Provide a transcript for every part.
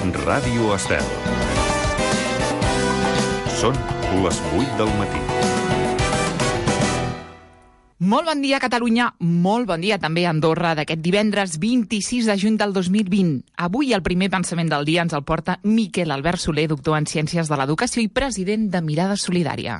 Ràdio Estel. Són les 8 del matí. Molt bon dia, Catalunya. Molt bon dia també a Andorra d'aquest divendres 26 de juny del 2020. Avui el primer pensament del dia ens el porta Miquel Albert Soler, doctor en Ciències de l'Educació i president de Mirada Solidària.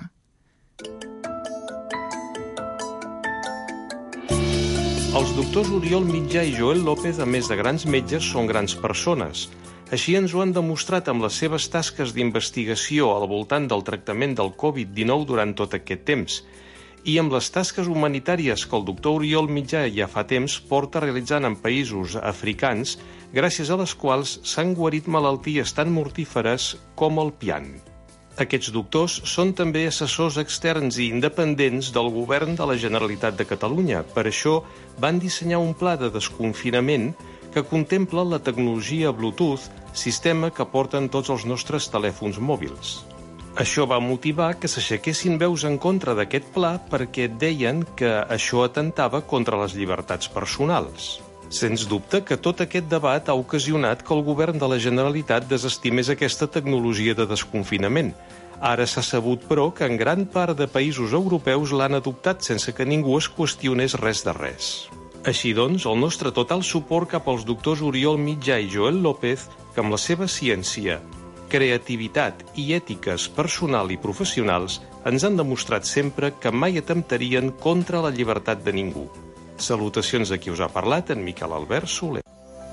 Els doctors Oriol Mitjà i Joel López, a més de grans metges, són grans persones. Així ens ho han demostrat amb les seves tasques d'investigació al voltant del tractament del Covid-19 durant tot aquest temps, i amb les tasques humanitàries que el doctor Oriol Mitjà ja fa temps porta realitzant en països africans, gràcies a les quals s'han guarit malalties tan mortíferes com el pian. Aquests doctors són també assessors externs i independents del govern de la Generalitat de Catalunya. Per això van dissenyar un pla de desconfinament que contempla la tecnologia Bluetooth, sistema que porten tots els nostres telèfons mòbils. Això va motivar que s'aixequessin veus en contra d'aquest pla perquè deien que això atemptava contra les llibertats personals. Sens dubte que tot aquest debat ha ocasionat que el govern de la Generalitat desestimés aquesta tecnologia de desconfinament. Ara s'ha sabut, però, que en gran part de països europeus l'han adoptat sense que ningú es qüestionés res de res. Així doncs, el nostre total suport cap als doctors Oriol Mitjà i Joel López, que amb la seva ciència, creativitat i ètiques personal i professionals ens han demostrat sempre que mai atemptarien contra la llibertat de ningú. Salutacions a qui us ha parlat, en Miquel Albert Soler.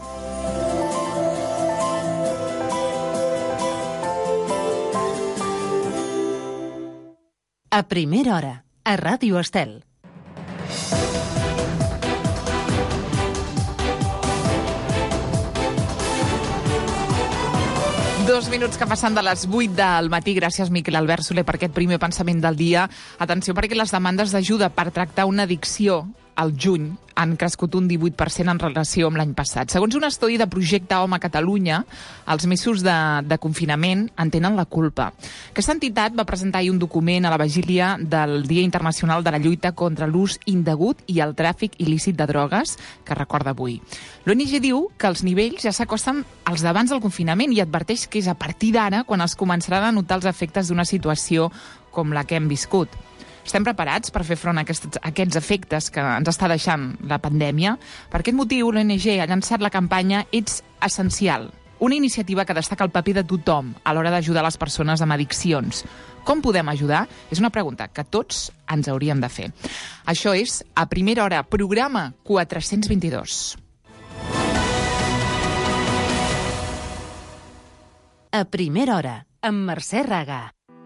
A primera hora, a Ràdio Estel. Dos minuts que passen de les 8 del matí. Gràcies, Miquel Albert Soler, per aquest primer pensament del dia. Atenció, perquè les demandes d'ajuda per tractar una addicció al juny han crescut un 18% en relació amb l'any passat. Segons un estudi de Projecte Home a Catalunya, els mesos de confinament en tenen la culpa. Aquesta entitat va presentar ahir un document a la vigília del Dia Internacional de la Lluita contra l'ús indegut i el tràfic il·lícit de drogues, que recorda avui. L'ONG diu que els nivells ja s'acosten als d'abans del confinament i adverteix que és a partir d'ara quan es començaran a notar els efectes d'una situació com la que hem viscut. Estem preparats per fer front a aquests efectes que ens està deixant la pandèmia? Per aquest motiu, l'ONG ha llançat la campanya Ets Essencial, una iniciativa que destaca el paper de tothom a l'hora d'ajudar les persones amb addiccions. Com podem ajudar? És una pregunta que tots ens hauríem de fer. Això és A Primera Hora, programa 422. A primera hora, amb Mercè Raga.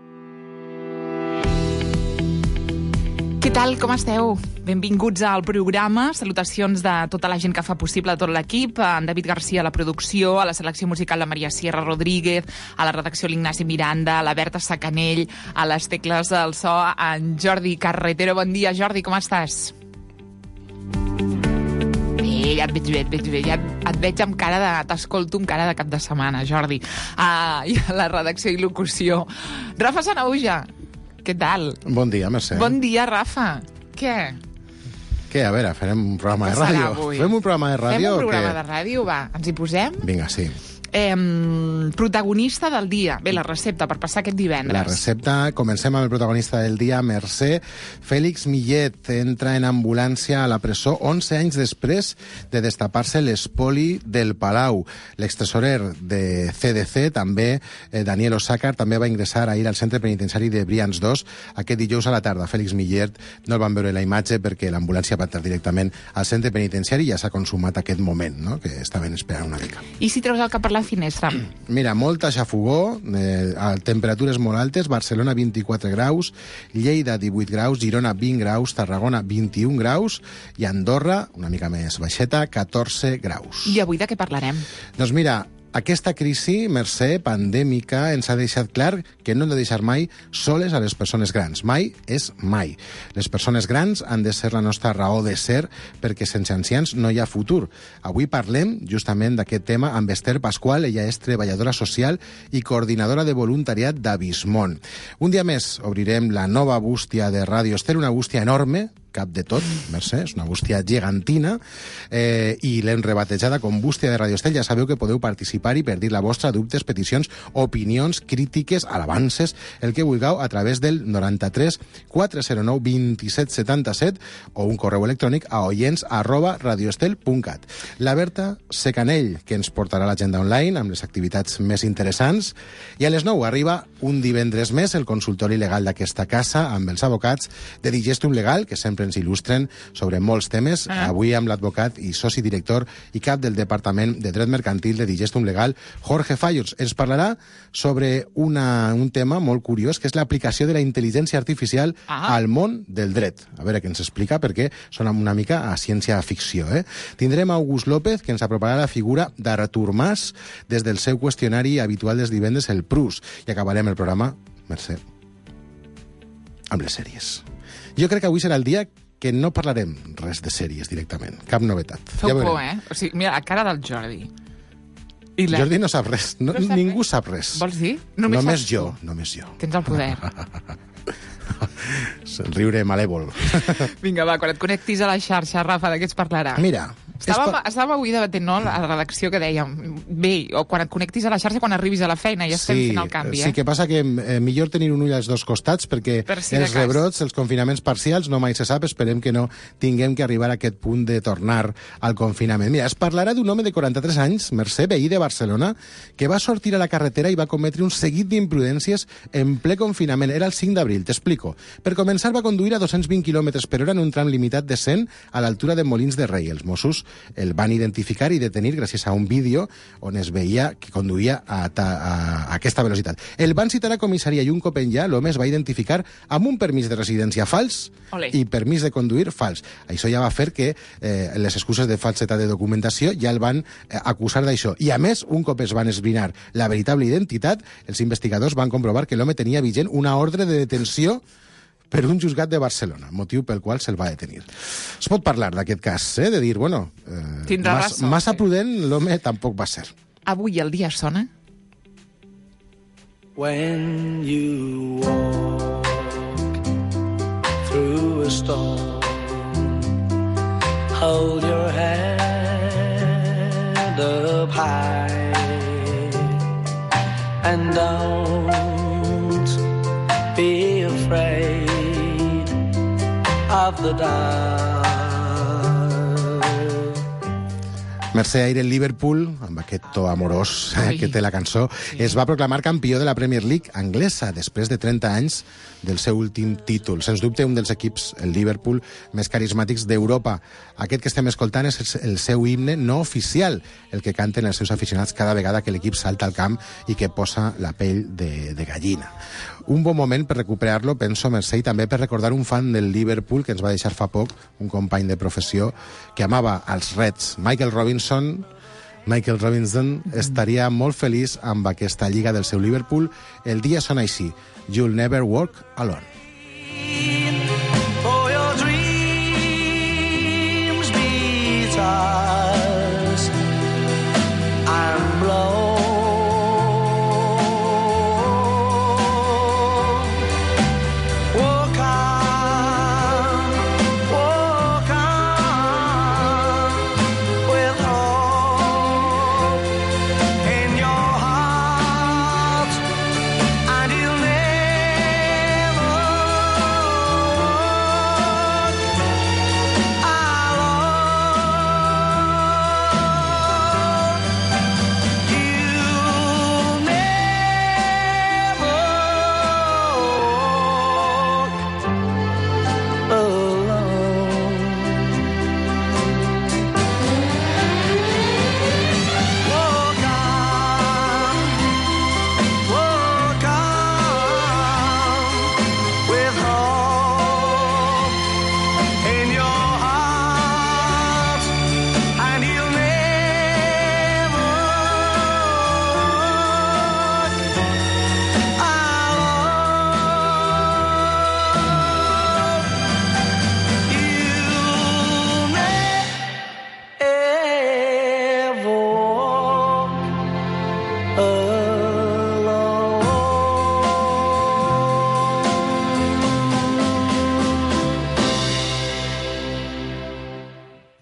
Què tal? Com esteu? Benvinguts al programa. Salutacions de tota la gent que fa possible, de tot l'equip, en David Garcia a la producció, a la selecció musical la Maria Sierra Rodríguez, a la redacció l'Ignasi Miranda, a la Berta Sacanell, a les tecles del so, en Jordi Carretero. Bon dia, Jordi, com estàs? Bé, ja et veig amb cara de... T'escolto amb cara de cap de setmana, Jordi. I a la redacció i locució, Rafa Sanauja. Què tal? Bon dia, Mercè. Bon dia, Rafa. Què? Què? A veure, farem un programa de ràdio. Fem un programa de ràdio? Fem un programa de ràdio, va. Ens hi posem? Vinga, sí. Protagonista del dia. Bé, la recepta per passar aquest divendres. La recepta, comencem amb el protagonista del dia, Mercè. Fèlix Millet entra en ambulància a la presó 11 anys després de destapar-se l'espoli del Palau. L'extresorer de CDC, també, Daniel Osàcar, també va ingressar ahir al centre penitenciari de Brians 2 aquest dijous a la tarda. Fèlix Millet no el van veure la imatge perquè l'ambulància va entrar directament al centre penitenciari i ja s'ha consumat aquest moment, no?, que estaven esperant una mica. I si treus el cap per la finestra? Mira, molta xafogó, temperatures molt altes, Barcelona 24 graus, Lleida 18 graus, Girona 20 graus, Tarragona 21 graus i Andorra, una mica més baixeta, 14 graus. I avui de què parlarem? Doncs mira, aquesta crisi, Mercè, pandèmica, ens ha deixat clar que no hem de deixar mai soles a les persones grans. Mai és mai. Les persones grans han de ser la nostra raó de ser perquè sense ancians no hi ha futur. Avui parlem justament d'aquest tema amb Esther Pasqual. Ella és treballadora social i coordinadora de voluntariat d'Avismont. Un dia més obrirem la nova bústia de Ràdio Esther, una bústia enorme, cap de tot, Mercè, és una bústia gegantina, i l'hem rebatejada com bústia de Radio Estel. Ja sabeu que podeu participar-hi per dir la vostra, dubtes, peticions, opinions, crítiques, alabances, el que vulgueu, a través del 93 409 2777 o un correu electrònic a oients@radioestel.cat. La Berta Secanell, que ens portarà l'agenda online amb les activitats més interessants, i a les 9 arriba un divendres més el consultori legal d'aquesta casa amb els advocats de Digestum Legal, que sempre ens il·lustren sobre molts temes. Avui amb l'advocat i soci director i cap del Departament de Dret Mercantil de Digestum Legal, Jorge Fallos. Ens parlarà sobre un tema molt curiós, que és l'aplicació de la intel·ligència artificial al món del dret. A veure què ens explica, perquè sona una mica a ciència-ficció. Tindrem August López, que ens aproparà la figura d'Artur Mas des del seu qüestionari habitual dels divendres, el Prus. I acabarem el programa, Mercè, amb les sèries. Jo crec que avui serà el dia que no parlarem res de sèries directament. Cap novetat. Feu por, O sigui, mira, la cara del Jordi. Jordi no sap res. No sap ningú res? sap res. Vols dir? Només jo. Tens el poder. Riure malèvol. Vinga, va, quan et connectis a la xarxa, Rafa, de què ens parlarà? Mira... Estàvem avui debatent, no?, a la redacció, que dèiem, bé, o quan et connectis a la xarxa, quan arribis a la feina, ja estem fent el canvi, Sí, que passa que millor tenir un ull als dos costats, perquè els rebrots, els confinaments parcials, no mai se sap, esperem que no tinguem que arribar a aquest punt de tornar al confinament. Mira, es parlarà d'un home de 43 anys, Mercè, veí de Barcelona, que va sortir a la carretera i va cometre un seguit d'imprudències en ple confinament. Era el 5 d'abril, t'explico. Per començar, va conduir a 220 km per hora en un tram limitat de 100 a l'altura de Molins de Rei. Els Mossos el van identificar i detenir gràcies a un vídeo on es veia que conduïa a aquesta velocitat. El van citar a comissaria i un cop enllà l'home es va identificar amb un permís de residència fals i permís de conduir fals. Això ja va fer que les excuses de falsetat de documentació ja el van acusar d'això. I a més, un cop es van esbrinar la veritable identitat, els investigadors van comprovar que l'home tenia vigent una ordre de detenció per un juzgat de Barcelona, motiu pel qual se'l va detenir. Es pot parlar d'aquest cas, de dir, bueno, massa prudent l'home tampoc va ser. Avui el dia sona? When you walk through a storm, hold your head up high and don't be afraid of the dark. Mercè, ahir el Liverpool, amb aquest to amorós que té la cançó, es va proclamar campió de la Premier League anglesa després de 30 anys del seu últim títol. Sens dubte, un dels equips, el Liverpool, més carismàtics d'Europa. Aquest que estem escoltant és el seu himne no oficial, el que canten els seus aficionats cada vegada que l'equip salta al camp i que posa la pell de gallina. Un bon moment per recuperar-lo, penso, Mercè, i també per recordar un fan del Liverpool que ens va deixar fa poc, un company de professió que amava els Reds, Michael Robinson, estaria molt feliç amb aquesta lliga del seu Liverpool. El dia sona així: You'll never walk alone. For your dreams be tossed and blown. Walk on with hope in your heart, and you'll never walk alone.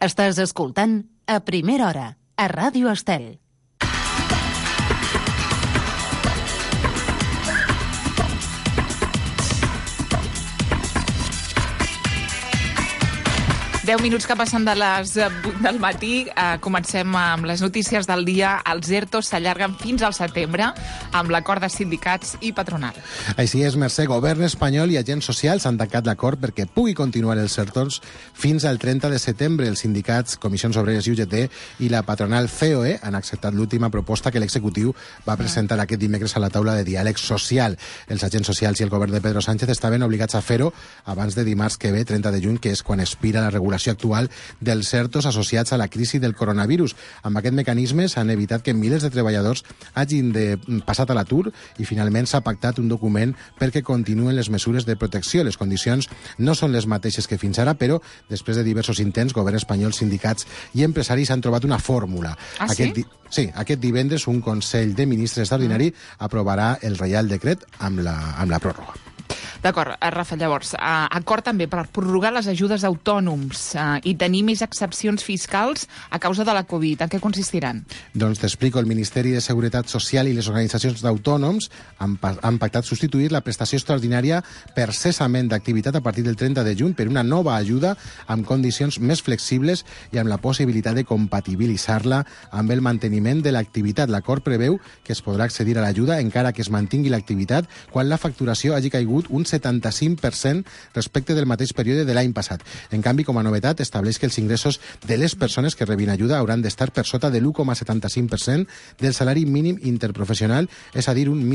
Estàs escoltant A Primera Hora, a Ràdio Estel. Deu minuts que passen de les 8 del matí. Comencem amb les notícies del dia. Els ERTOs s'allarguen fins al setembre amb l'acord de sindicats i patronal. Així és, Mercè. Govern espanyol i agents socials han tancat l'acord perquè pugui continuar els ERTOs fins al 30 de setembre. Els sindicats, Comissions Obreres i UGT i la patronal COE han acceptat l'última proposta que l'executiu va presentar aquest dimecres a la taula de diàleg social. Els agents socials i el govern de Pedro Sánchez estaven obligats a fer-ho abans de dimarts que ve, 30 de juny, que és quan expira la regulació actual dels ERTOs associats a la crisi del coronavirus. Amb aquest mecanisme s'han evitat que milers de treballadors hagin de passar a l'atur i finalment s'ha pactat un document perquè continuen les mesures de protecció. Les condicions no són les mateixes que fins ara, però després de diversos intents, govern espanyol, sindicats i empresaris han trobat una fórmula. Sí, aquest divendres un Consell de Ministres extraordinari aprovarà el Reial Decret amb la pròrroga. D'acord, Rafa, llavors, acord també per prorrogar les ajudes a autònoms i tenir més excepcions fiscals a causa de la Covid. En què consistiran? Doncs t'explico. El Ministeri de Seguretat Social i les organitzacions d'autònoms han pactat substituir la prestació extraordinària per cessament d'activitat a partir del 30 de juny per una nova ajuda amb condicions més flexibles i amb la possibilitat de compatibilitzar-la amb el manteniment de l'activitat. L'acord preveu que es podrà accedir a l'ajuda encara que es mantingui l'activitat quan la facturació hagi caigut un 75% respecte del mateix període de l'any passat. En canvi, com a novetat, estableix que els ingressos de les persones que rebin ajuda hauran d'estar per sota de l'1,75% del salari mínim interprofessional, és a dir, un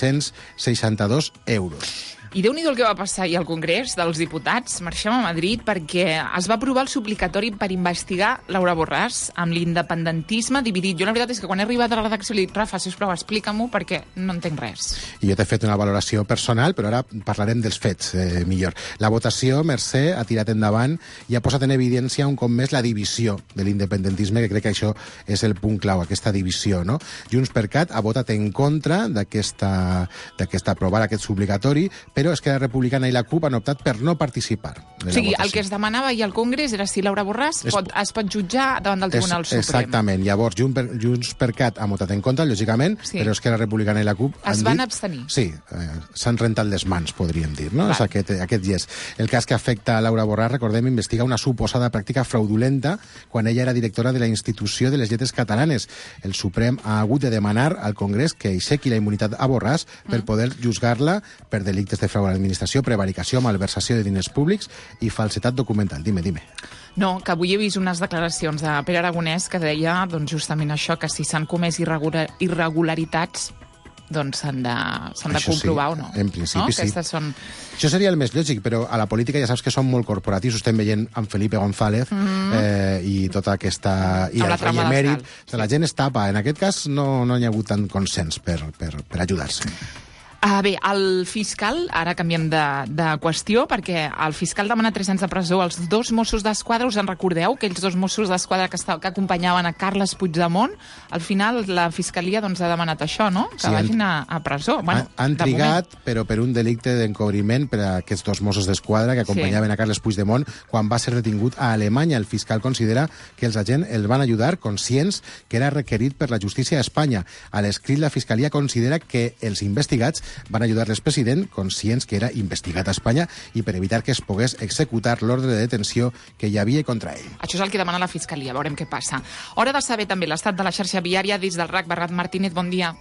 1.662 euros. I Déu-n'hi-do el que va passar ahir al Congrés dels Diputats. Marxem a Madrid perquè es va aprovar el suplicatori per investigar Laura Borràs amb l'independentisme dividit. Jo la veritat és que quan he arribat a la redacció li he dit, Rafa, sisplau, explica-m'ho perquè no entenc res. I jo t'he fet una valoració personal, però ara parlarem dels fets millor. La votació, Mercè, ha tirat endavant i ha posat en evidència un cop més la divisió de l'independentisme, que crec que això és el punt clau, aquesta divisió, no? JxCat ha votat en contra d'aquesta aprovar aquest suplicatori, però Esquerra Republicana i la CUP han optat per no participar de la votació. El que es demanava ahir al Congrés era si Laura Borràs es pot jutjar davant del Tribunal Suprem. Exactament. Llavors, JxCat ha votat en contra, lògicament, però Esquerra Republicana i la CUP es van abstenir. Sí, s'han rentat les mans, podríem dir, no? És aquest gest. El cas que afecta a Laura Borràs, recordem, investiga una suposada pràctica fraudulenta quan ella era directora de la Institució de les Lletres Catalanes. El Suprem ha hagut de demanar al Congrés que aixequi la immunitat a Borràs per poder juzgar-la per delictes de frau a l'administració, prevaricació, malversació de diners públics i falsetat documental. Dime. No, que avui he vist unes declaracions de Pere Aragonès que deia doncs, justament això, que si s'han comès irregularitats doncs s'han de comprovar o no. En principi, sí. Són... Això seria el més lògic, però a la política ja saps que són molt corporatius. Ho estem veient amb Felipe González i tota aquesta... I el rei emèrit. La gent es tapa. En aquest cas no hi ha hagut tant consens per ajudar-se. Bé, el fiscal, ara canviem de qüestió, perquè el fiscal demana 3 anys de presó als 2 Mossos d'Esquadra. Us en recordeu? Aquells 2 Mossos d'Esquadra que acompanyaven a Carles Puigdemont. Al final, la fiscalia ha demanat això, no? Que vagin a presó. Han trigat, però per un delicte d'encobriment per a aquests 2 Mossos d'Esquadra que acompanyaven a Carles Puigdemont quan va ser detingut a Alemanya. El fiscal considera que els agents el van ajudar conscients que era requerit per la justícia a Espanya. A l'escrit, la fiscalia considera que els investigats van ajudar l'expresident, conscients que era investigat a Espanya i per evitar que es pogués executar l'ordre de detenció que hi havia contra ell. Això és el que demana la Fiscalia, veurem què passa. Hora de saber també l'estat de la xarxa viària des del RAC. Bernat Martínez, bon dia.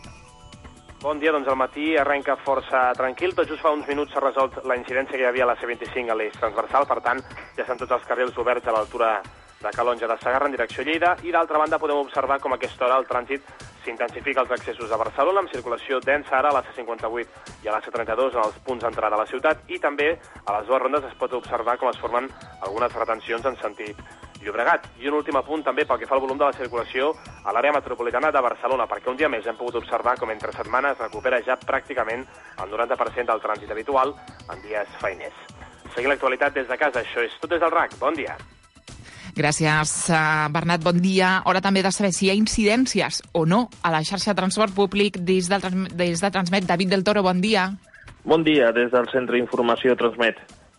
Bon dia, doncs el matí arrenca força tranquil. Tot just fa uns minuts s'ha resolt la incidència que hi havia a la C25 a l'eix transversal, per tant, ja estan tots els carrils oberts a l'altura de Calonge de Segarra en direcció a Lleida, i d'altra banda podem observar com a aquesta hora el trànsit s'intensifica als accessos a Barcelona, amb circulació densa ara a la C58 i a la C32 en els punts d'entrada a la ciutat, i també a les dues rondes es pot observar com es formen algunes retencions en sentit Llobregat. I un últim apunt també pel que fa al volum de la circulació a l'àrea metropolitana de Barcelona, perquè un dia més hem pogut observar com entre setmanes recupera ja pràcticament el 90% del trànsit habitual en dies feiners. Seguir l'actualitat des de casa, això és tot des del RAC. Bon dia. Gràcies, Bernat, bon dia. Hora també de saber si hi ha incidències o no a la xarxa de transport públic des de Transmet. David del Toro, bon dia. Bon dia, des del Centre d'Informació Transmet.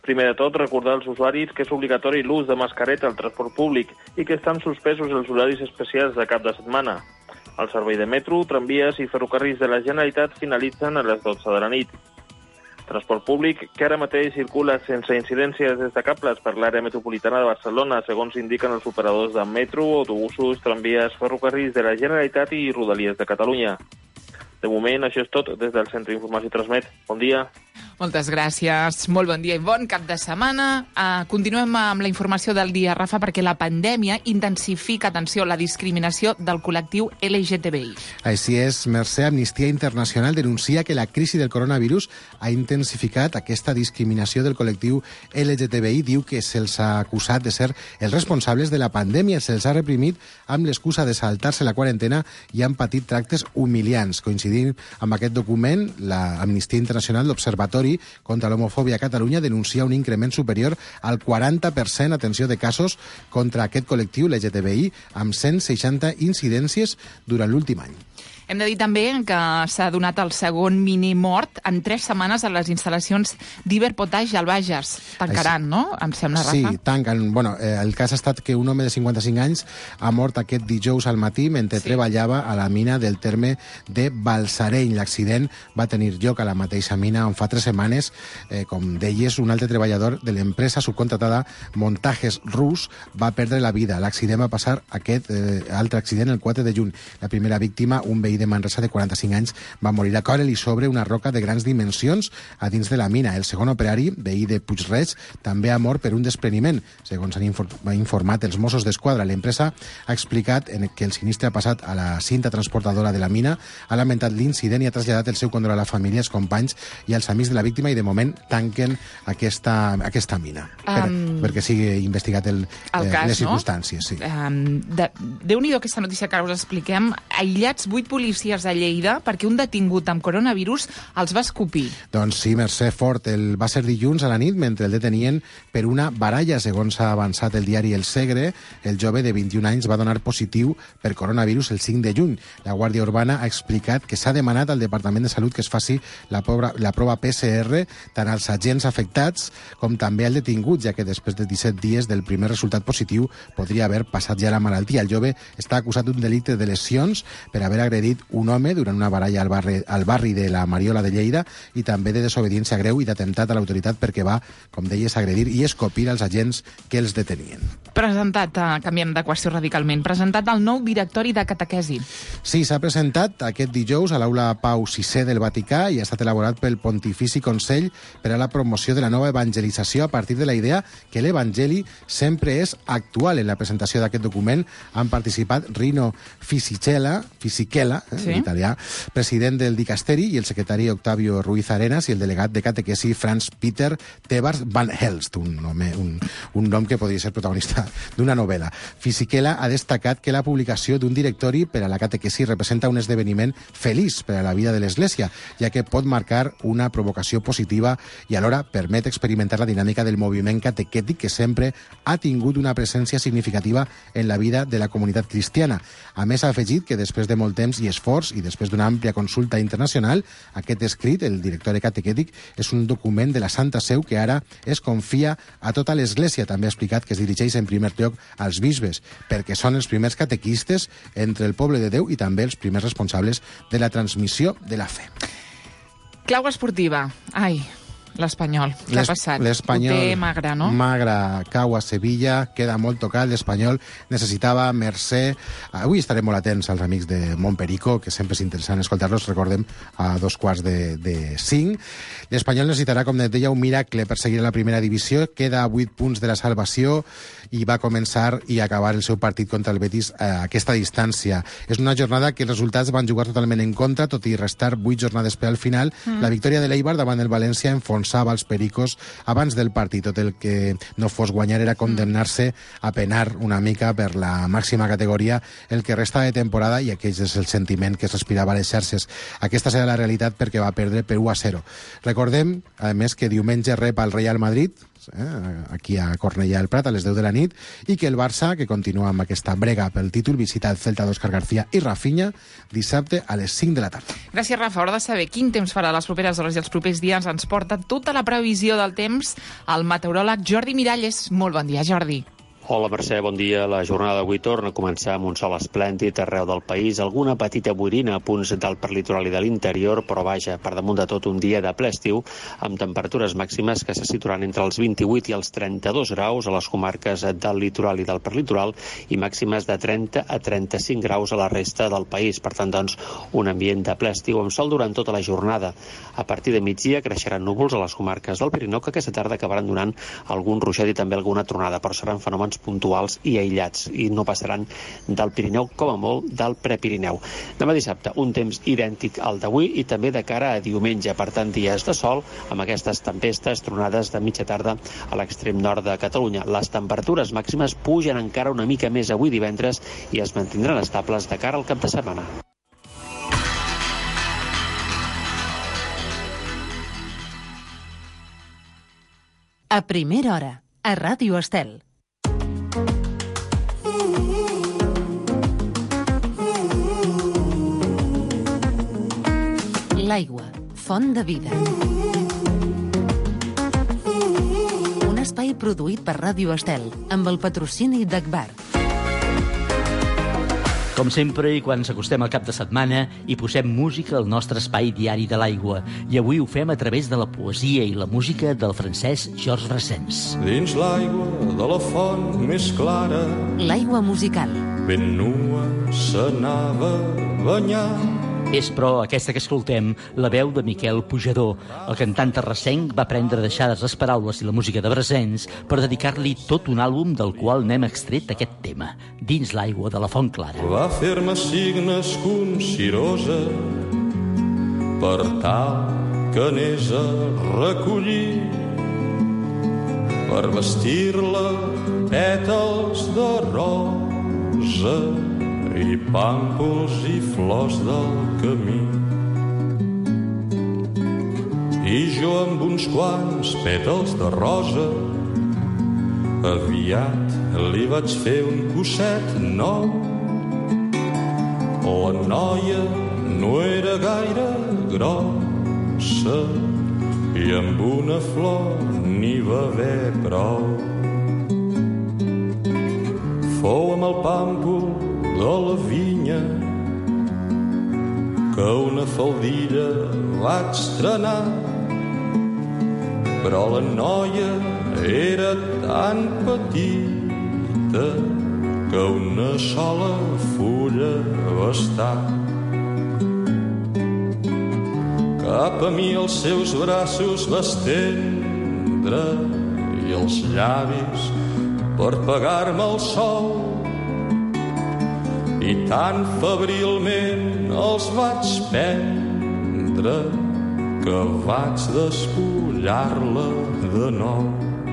Primer de tot, recordar als usuaris que és obligatori l'ús de mascareta al transport públic i que estan suspesos els horaris especials de cap de setmana. El servei de metro, tramvies i ferrocarrils de la Generalitat finalitzen a les 12 de la nit. Transport públic que ara mateix circula sense incidències destacables per l'àrea metropolitana de Barcelona, segons indiquen els operadors de metro, autobusos, tramvies, ferrocarrils de la Generalitat i Rodalies de Catalunya. De moment, això és tot des del Centre d'Informació Transmet. Bon dia. Moltes gràcies, molt bon dia i bon cap de setmana. Continuem amb la informació del dia, Rafa, perquè la pandèmia intensifica, atenció, la discriminació del col·lectiu LGTBI. Així és, Mercè, Amnistia Internacional denuncia que la crisi del coronavirus ha intensificat aquesta discriminació del col·lectiu LGTBI. Diu que se'ls ha acusat de ser els responsables de la pandèmia, se'ls ha reprimit amb l'excusa de saltar-se la quarantena i han patit tractes humiliants. Coincidint amb aquest document, l'Amnistia Internacional, l'Observatori contra l'Homofòbia a Catalunya, denuncia un increment superior al 40%, atenció, de casos contra aquest col·lectiu LGTBI, amb 160 incidències durant l'últim any. Hem de dir també que s'ha donat el segon mini-mort en 3 setmanes a les instal·lacions d'Iberpotash al Bages. Tancaran, no? Em sembla, Rafa? Sí, tanquen. Bueno, el cas ha estat que un home de 55 anys ha mort aquest dijous al matí mentre treballava a la mina del terme de Balsareny. L'accident va tenir lloc a la mateixa mina on fa 3 setmanes, com deies, un altre treballador de l'empresa subcontratada Montajes Rus va perdre la vida. L'accident va passar aquest altre accident el 4 de juny. La primera víctima, un veí de Manresa de 45 anys, va morir a còrel i sobre una roca de grans dimensions a dins de la mina. El segon operari, veí de Puig-reig, també ha mort per un despreniment. Segons han informat els Mossos d'Esquadra, l'empresa ha explicat que el sinistre ha passat a la cinta transportadora de la mina, ha lamentat l'incident i ha traslladat el seu condol a la família, als companys i als amics de la víctima, i de moment tanquen aquesta mina perquè sigui investigat les circumstàncies. Sí. Déu-n'hi-do aquesta notícia que ara us expliquem. Aïllats 8 policies de Lleida perquè un detingut amb coronavirus els va escopir. Doncs sí, Mercè, fort. Va ser dilluns a la nit mentre el detenien per una baralla. Segons ha avançat el diari El Segre, el jove de 21 anys va donar positiu per coronavirus el 5 de juny. La Guàrdia Urbana ha explicat que s'ha demanat al Departament de Salut que es faci la prova PCR tant als agents afectats com també al detingut, ja que després de 17 dies del primer resultat positiu podria haver passat ja la malaltia. El jove està acusat d'un delicte de lesions per haver agredit un home durant una baralla al barri de la Mariola de Lleida i també de desobediència greu i d'atemptat a l'autoritat perquè va, com deies, agredir i escopir als agents que els detenien. Presentat, canviem de qüestió radicalment, presentat el nou directori de catequesi. Sí, s'ha presentat aquest dijous a l'Aula Pau VI del Vaticà i ha estat elaborat pel Pontifici Consell per a la promoció de la nova evangelització a partir de la idea que l'Evangeli sempre és actual. En la presentació d'aquest document han participat Rino Fisichella, en italià, president del dicasteri, i el secretari Octavio Ruiz Arenas i el delegat de catequesi Franz Peter Tebars van Helst, un nom que podria ser protagonista d'una novel·la. Fisichella ha destacat que la publicació d'un directori per a la catequesi representa un esdeveniment feliç per a la vida de l'Església, ja que pot marcar una provocació positiva i alhora permet experimentar la dinàmica del moviment catequètic que sempre ha tingut una presència significativa en la vida de la comunitat cristiana. A més, ha afegit que després de molt temps i esforç i després d'una àmplia consulta internacional, aquest escrit, el directori catequètic, és un document de la Santa Seu que ara es confia a tota l'Església. També ha explicat que es dirigeix en primer lloc als bisbes, perquè són els primers catequistes entre el poble de Déu i també els primers responsables de la transmissió de la fe. Clau esportiva. Ai, l'Espanyol. Què ha passat? L'Espanyol. Ho té magre, no? Magre, cau a Sevilla, queda molt tocat. L'Espanyol necessitava Mercè. Avui estarem molt atents als amics de Montperico, que sempre és interessant escoltar-los. Recordem, a 2:45. L'Espanyol necessitarà, com et deia, un miracle per seguir a la primera divisió. Queda a 8 punts de la salvació i va començar i acabar el seu partit contra el Betis a aquesta distància. És una jornada que els resultats van jugar totalment en contra, tot i restar 8 jornades per al final. La victòria de l'Eibar davant el València enfonsava els pericos abans del partit. Tot el que no fos guanyar era condemnar-se a penar una mica per la màxima categoria el que resta de temporada, i aquest és el sentiment que es respirava a les xarxes. Aquesta serà la realitat perquè va perdre per 1-0. Recordem, a més, que diumenge rep al Real Madrid, aquí a Cornellà del Prat a les 10 de la nit, i que el Barça, que continua amb aquesta brega pel títol, visita el Celta d'Òscar García i Rafinha dissabte a les 5 de la tarda. Gràcies, Rafa. Hora de saber quin temps farà les properes hores i els propers dies. Ens porta tota la previsió del temps el meteoròleg Jordi Miralles. Molt bon dia, Jordi. Hola, Mercè, bon dia. La jornada d'avui torna a començar amb un sol esplèndid arreu del país, alguna petita boirina a punts del perlitoral i de l'interior, però vaja, per damunt de tot un dia de ple estiu, amb temperatures màximes que se situaran entre els 28 i els 32 graus a les comarques del litoral i del perlitoral i màximes de 30 a 35 graus a la resta del país. Per tant, doncs, un ambient de ple estiu amb sol durant tota la jornada. A partir de migdia creixeran núvols a les comarques del Pirineu que aquesta tarda acabaran donant algun ruixat i també alguna tronada, però seran fenòmens puntuals i aïllats i no passaran del Pirineu, com a molt del Prepirineu. Demà dissabte, un temps idèntic al d'avui i també de cara a diumenge, per tant, dies de sol amb aquestes tempestes, tronades de mitja tarda a l'extrem nord de Catalunya. Les temperatures màximes pugen encara una mica més avui divendres i es mantindran estables de cara al cap de setmana. A primera hora, a Ràdio Estel. L'aigua, font de vida. Un espai produït per Ràdio Estel, amb el patrocini d'Agbar. Com sempre, i quan s'acostem al cap de setmana, hi posem música al nostre espai diari de l'aigua. I avui ho fem a través de la poesia i la música del francès Georges Brassens. Dins l'aigua de la font més clara, l'aigua musical. ben nua s'anava a banyar. És, però, aquesta que escoltem, la veu de Miquel Pujador. El cantant terrassenc va prendre deixades les paraules i la música de Brassens per dedicar-li tot un àlbum del qual n'hem extret aquest tema, Dins l'aigua de la Font Clara. Va fer-me signes consirosa per tal que anés a recollir, per vestir-la pètals de rosa i pàmpols i flors del camí. I jo amb uns quants pètals de rosa aviat li vaig fer un cosset nou. La noia no era gaire grossa i amb una flor n'hi va haver prou. Fou amb el pàmpol de la vinya que una faldilla vaig estrenar, però la noia era tan petita que una sola fulla bastà. Cap a mi els seus braços va estendre i els llavis per pagar-me el sou, i tan febrilment els vaig prendre que vaig despullar-la de nou.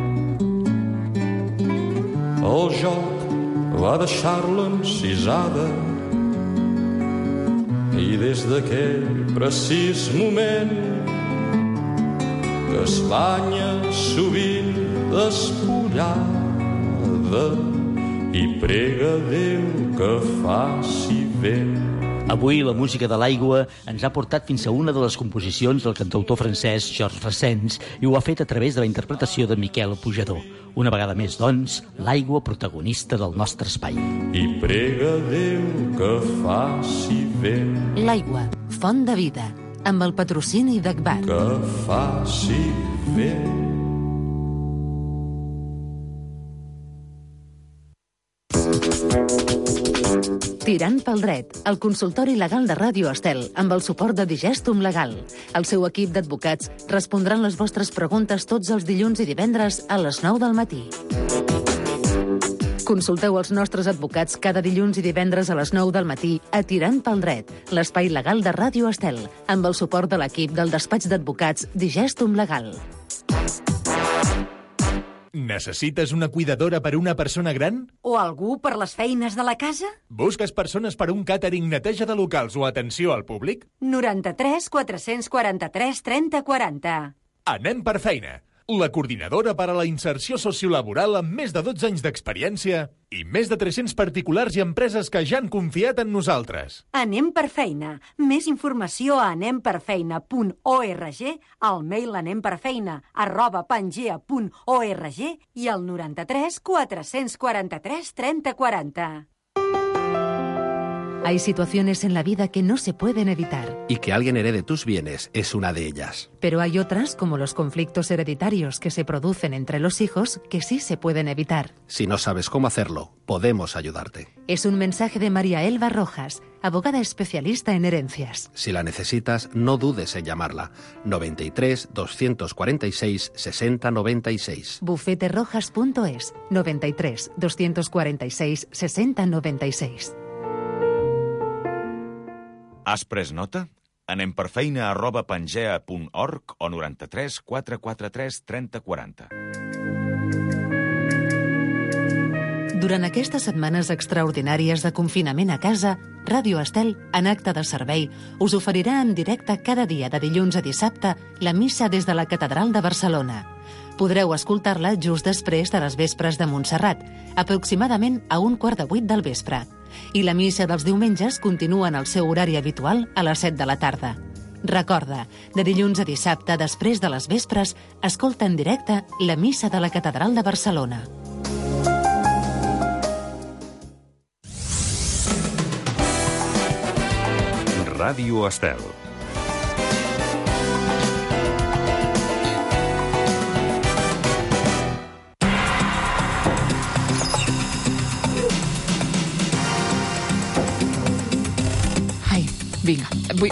El joc va deixar-la encisada i des d'aquell precís moment que es banya sovint despullada i prega a Déu que faci vent. Avui la música de l'aigua ens ha portat fins a una de les composicions del cantautor francès Georges Brassens i ho ha fet a través de la interpretació de Miquel Pujador. Una vegada més, doncs, l'aigua protagonista del nostre espai. I prega a Déu que faci vent. L'aigua, font de vida, amb el patrocini d'Agbar. Que faci vent. Tirant pel dret, el consultori legal de Ràdio Estel, amb el suport de Digestum Legal. El seu equip d'advocats respondran les vostres preguntes tots els dilluns i divendres a les 9 del matí. Consulteu els nostres advocats cada dilluns i divendres a les 9 del matí a Tirant pel dret, l'espai legal de Ràdio Estel, amb el suport de l'equip del despatx d'advocats Digestum Legal. Necessites una cuidadora per una persona gran? O algú per les feines de la casa? Busques persones per un càtering, neteja de locals o atenció al públic? 93 443 30 40. Anem per feina. la coordinadora per a la inserció sociolaboral amb més de 12 anys d'experiència i més de 300 particulars i empreses que ja han confiat en nosaltres. Anem per feina. Més informació a anemperfeina.org, al mail anemperfeina@pangea.org i al 93 443 3040. Hay situaciones en la vida que no se pueden evitar. Y que alguien herede tus bienes es una de ellas. Pero hay otras, como los conflictos hereditarios que se producen entre los hijos, que sí se pueden evitar. Si no sabes cómo hacerlo, podemos ayudarte. Es un mensaje de María Elba Rojas, abogada especialista en herencias. Si la necesitas, no dudes en llamarla. 93 246 60 96. Bufeterrojas.es 93 246 60 96. Has pres nota? Anem per feina@pangea.org o 93 443 3040. Durant aquestes setmanes extraordinàries de confinament a casa, Ràdio Estel, en acte de servei, us oferirà en directe cada dia de dilluns a dissabte la missa des de la Catedral de Barcelona. Podreu escoltar-la just després de les vespres de Montserrat, aproximadament a 7:15 del vespre. I la missa dels diumenges continua en el seu horari habitual a les 7 de la tarda. Recorda, de dilluns a dissabte, després de les vespres, escolta en directe la missa de la Catedral de Barcelona. Ràdio Estel. Vinga, vull...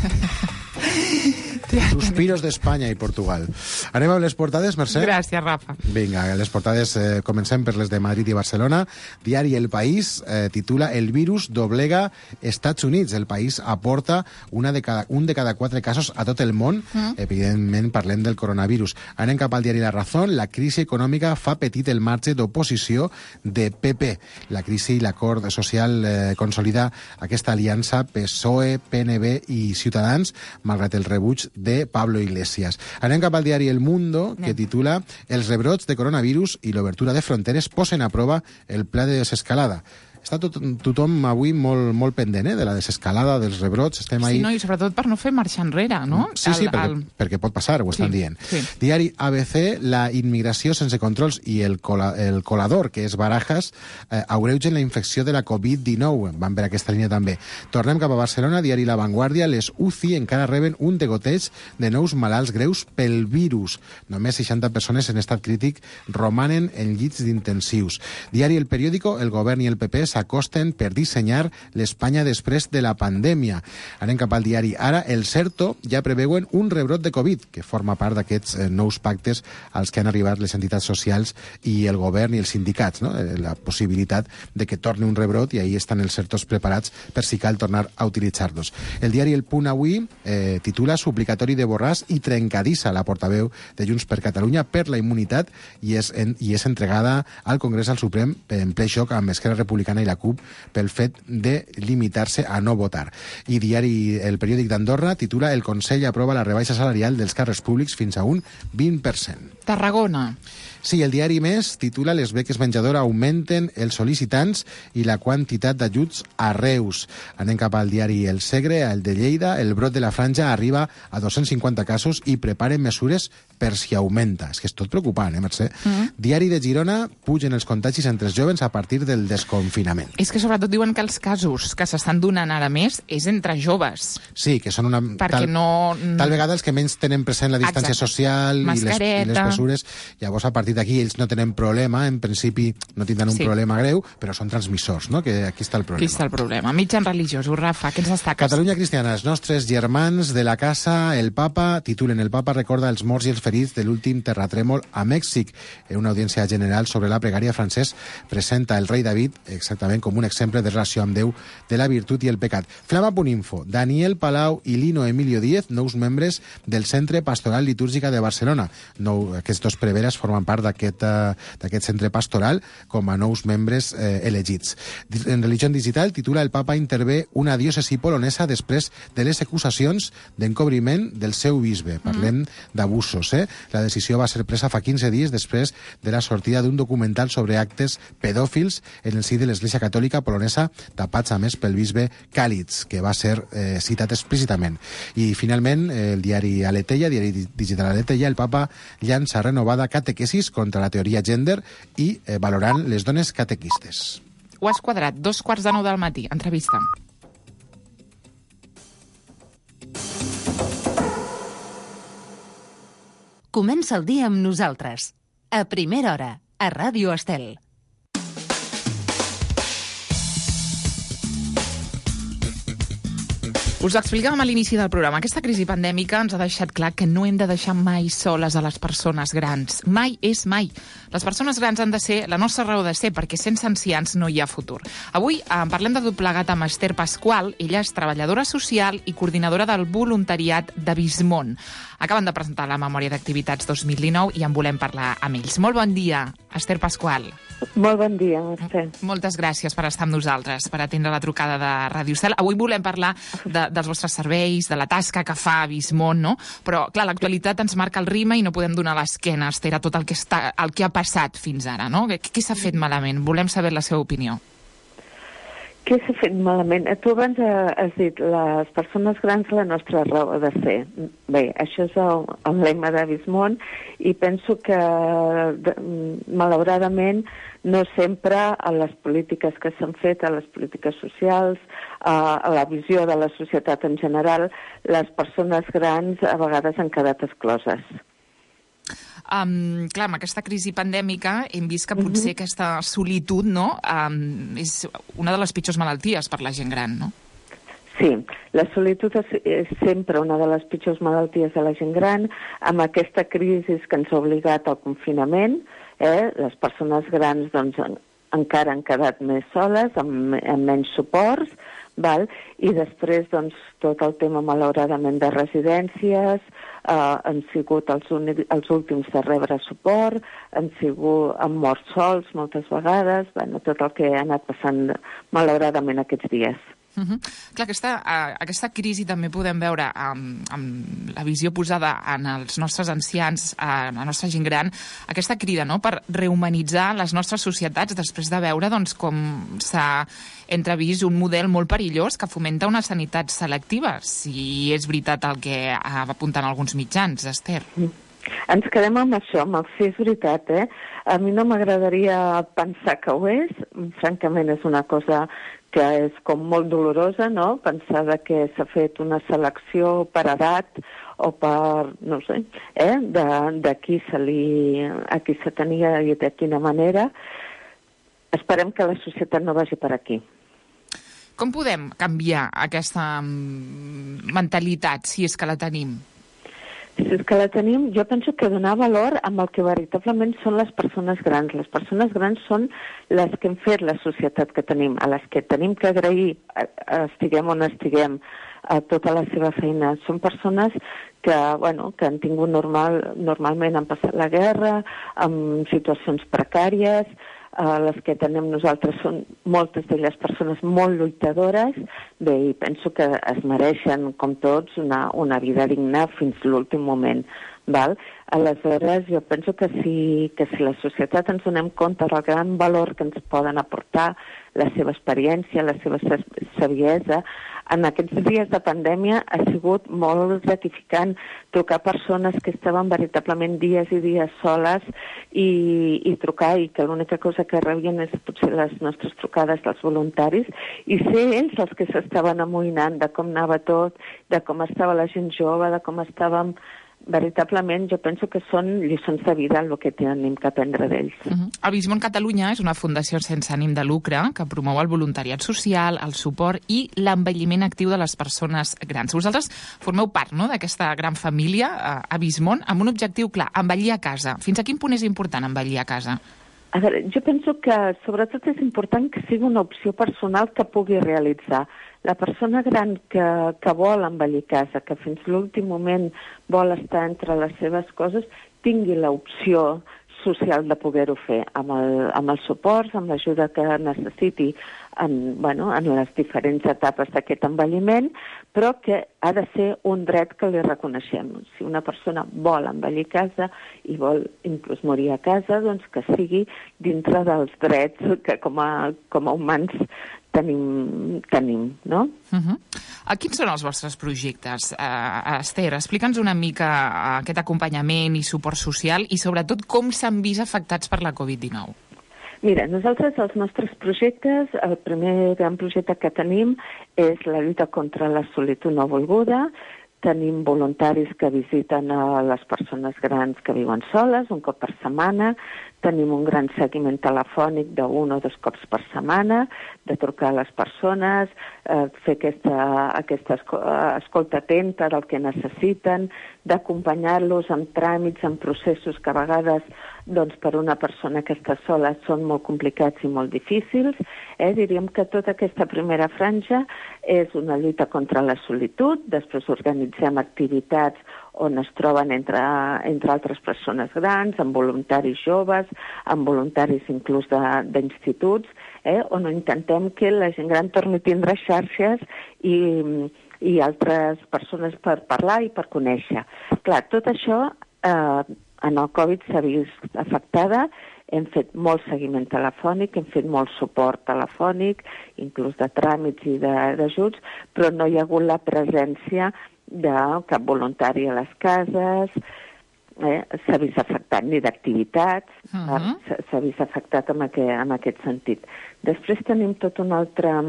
Suspiros d'Espanya i Portugal. Anem amb les portades, Mercè? Gràcies, Rafa. Vinga, les portades comencem per les de Madrid i Barcelona. Diari El País titula El virus doblega Estats Units. El País aporta un de cada 4 casos a tot el món. Evidentment parlem del coronavirus. Anem cap al diari La Razón. La crisi econòmica fa petit el marge d'oposició de PP. La crisi i l'acord social consolida aquesta aliança PSOE, PNB i Ciutadans, malgrat el rebuig de Pablo Iglesias. Anem cap al diari El Mundo, que titula Els rebrots de coronavirus i l'obertura de fronteres posen a prova el pla de desescalada. Està tothom avui molt pendent de la desescalada, dels rebrots. Estem ahí... Sí, no, i sobretot per no fer marxa enrere, no? Sí, perquè pot passar, ho estan dient. Sí. Diari ABC, la immigració sense controls i el colador, que és Barajas, agreugen la infecció de la Covid-19. Van per aquesta línia també. Tornem cap a Barcelona, diari La Vanguardia, les UCI encara reben un degoteig de nous malalts greus pel virus. Només 60 persones en estat crític romanen en llits d'intensius. Diari El Periódico, el govern i el PP s'acosten per dissenyar l'Espanya després de la pandèmia. Anem cap al diari Ara. El CERTO ja preveuen un rebrot de Covid, que forma part d'aquests nous pactes als que han arribat les entitats socials i el govern i els sindicats, no? La possibilitat de que torni un rebrot i ahí estan els CERTOs preparats per si cal tornar a utilitzar-los. El diari El Punt avui titula Suplicatori de Borràs i trencadissa la portaveu de Junts per Catalunya per la immunitat i és entregada al Congrés al Suprem en ple xoc amb Esquerra Republicana i la CUP pel fet de limitar-se a no votar. I el periòdic d'Andorra titula El Consell aprova la rebaixa salarial dels càrrecs públics fins a un 20%. Tarragona. Sí, el diari Més titula Les beques menjador augmenten els sol·licitants i la quantitat d'ajuts a Reus. Anem cap al diari El Segre, el de Lleida. El brot de la franja arriba a 250 casos i preparen mesures per si augmenta. És que és tot preocupant, Mercè? Diari de Girona, pugen els contagis entre els joves a partir del desconfinament. És que sobretot diuen que els casos que s'estan donant ara més és entre joves. Sí, que són tal vegada els que menys tenen present la distància social i les mesures. Llavors, a partir d'aquí ells no tenen problema, en principi no tindran un problema greu, però són transmissors, no? Que aquí està el problema. Aquí està el problema. Mitjans religiosos, Rafa, què ens destaques? Catalunya Cristiana, els nostres germans de la casa, el Papa, titulen El Papa recorda els morts i els ferits de l'últim terratrèmol a Mèxic. En una audiència general sobre la pregària francès presenta el rei David exactament com un exemple de relació amb Déu de la virtut i el pecat. Flama.info, Daniel Palau i Lino Emilio Díez, nous membres del Centre Pastoral Litúrgica de Barcelona. aquests dos preveres formen part d'aquest centre pastoral com a nous membres elegits. En Religió Digital titula El papa intervé una diòcesi polonesa després de les acusacions d'encobriment del seu bisbe. Parlem d'abusos. La decisió va ser presa fa 15 dies després de la sortida d'un documental sobre actes pedòfils en el si de l'Església Catòlica polonesa, tapats a més pel bisbe Kalitz, que va ser citat explícitament. I finalment, el diari Aleteia, diari digital Aleteia, el papa llança renovada catequesis contra la teoria gender i valorant les dones catequistes. Ho has quadrat, 2:15 del matí, entrevista. Comença el dia amb nosaltres. A primera hora, a Ràdio Estel. Us ho explicàvem a l'inici del programa. Aquesta crisi pandèmica ens ha deixat clar que no hem de deixar mai soles a les persones grans. Mai és mai. Les persones grans han de ser la nostra raó de ser, perquè sense ancians no hi ha futur. Avui parlem de tot plegat amb Esther Pasqual. Ella és treballadora social i coordinadora del voluntariat de Vismont. Acaben de presentar la memòria d'activitats 2019 i en volem parlar amb ells. Molt bon dia, Esther Pasqual. Molt bon dia, Mercè. Moltes gràcies per estar amb nosaltres, per atendre la trucada de Ràdio Estel. Avui volem parlar dels vostres serveis, de la tasca que fa Vismont, no? Però, clar, l'actualitat ens marca el ritme i no podem donar l'esquena, Esther, a tot el que ha passat fins ara, no? Què s'ha fet malament? Volem saber la seva opinió. Què s'ha fet malament? Tu abans has dit les persones grans la nostra raó de ser. Bé, això és el lema de Vismont i penso que malauradament no sempre a les polítiques que s'han fet, a les polítiques socials, a la visió de la societat en general, les persones grans a vegades han quedat excloses. Clar, amb aquesta crisi pandèmica hem vist que potser aquesta solitud, no, és una de les pitjors malalties per la gent gran, no? Sí, la solitud és sempre una de les pitjors malalties de la gent gran. Amb aquesta crisi que ens ha obligat al confinament, les persones grans doncs, encara han quedat més soles, amb menys suports, val? I després doncs, tot el tema malauradament de residències, han sigut els últims de rebre suport, han mort sols moltes vegades, bueno, tot el que ha anat passant malauradament aquests dies. Clar, aquesta crisi també podem veure amb la visió posada en els nostres ancians, en la nostra gent gran, aquesta crida, no?, per rehumanitzar les nostres societats després de veure doncs, com s'ha entrevist un model molt perillós que fomenta una sanitat selectiva, si és veritat el que apunten alguns mitjans, Esther. Ens quedem amb això, amb el sí és veritat, A mi no m'agradaria pensar que ho és, francament és una cosa que és com molt dolorosa, no?, pensar que s'ha fet una selecció per edat o per, no sé, de qui se tenia i de quina manera. Esperem que la societat no vagi per aquí. Com podem canviar aquesta mentalitat, si és que la tenim? Si és que la tenim, jo penso que donar valor amb el que veritablement són les persones grans. Les persones grans són les que han fet la societat que tenim, a les que tenim que agrair, estiguem on estiguem, a tota la seva feina. Són persones que han tingut normalment han passat la guerra, en situacions precàries, les que tenem nosaltres són moltes d'elles persones molt lluitadores, bé, i penso que es mereixen, com tots, una vida digna fins l'últim moment. Val? Aleshores, jo penso que si la societat ens donem compte del gran valor que ens poden aportar, la seva experiència, la seva saviesa, en aquests dies de pandèmia ha sigut molt gratificant trucar persones que estaven veritablement dies i dies soles i trucar, i que l'única cosa que rebien és potser les nostres trucades dels voluntaris, i ser ells els que s'estaven amoïnant de com anava tot, de com estava la gent jove, de com estàvem. Veritablement, jo penso que són lliçons de vida el que tenim que aprendre d'ells. El Vismont Catalunya és una fundació sense ànim de lucre que promou el voluntariat social, el suport i l'envelliment actiu de les persones grans. Vosaltres formeu part, no?, d'aquesta gran família a Vismont amb un objectiu clar, envellir a casa. Fins a quin punt és important envellir a casa? A veure, jo penso que sobretot és important que sigui una opció personal que pugui realitzar. La persona gran que vol envellir casa, que fins l'últim moment vol estar entre les seves coses, tingui l'opció social de poder-ho fer, amb els suports, amb l'ajuda que necessiti en les diferents etapes d'aquest envelliment, però que ha de ser un dret que li reconeixem. Si una persona vol envellir a casa i vol inclús morir a casa, doncs que sigui dintre dels drets que com a humans tenim, no? Quins són els vostres projectes? Esther, explica'ns una mica aquest acompanyament i suport social i sobretot com s'han vist afectats per la Covid-19. Mira, nosaltres, els nostres projectes, el primer gran projecte que tenim és la lluita contra la solitud no volguda. Tenim voluntaris que visiten a les persones grans que viuen soles un cop per setmana. Tenim un gran seguiment telefònic d'1 o 2 cops per setmana, de trucar a les persones, fer aquesta escolta atenta del que necessiten, d'acompanyar-los en tràmits, en processos que a vegades per una persona que està sola són molt complicats i molt difícils. Diríem que tota aquesta primera franja és una lluita contra la solitud. Després organitzem activitats on es troben entre altres persones grans, amb voluntaris joves, amb voluntaris inclús d'instituts, on intentem que la gent gran torni a tindre xarxes i altres persones per parlar i per conèixer. Clar, tot això en el Covid s'ha vist afectada. Hem fet molt seguiment telefònic, hem fet molt suport telefònic, inclús de tràmits i d'ajuts, però no hi ha hagut la presència de cap voluntari a les cases, s'ha vist afectat ni d'activitats, s'ha vist afectat en aquest sentit. Després tenim tota una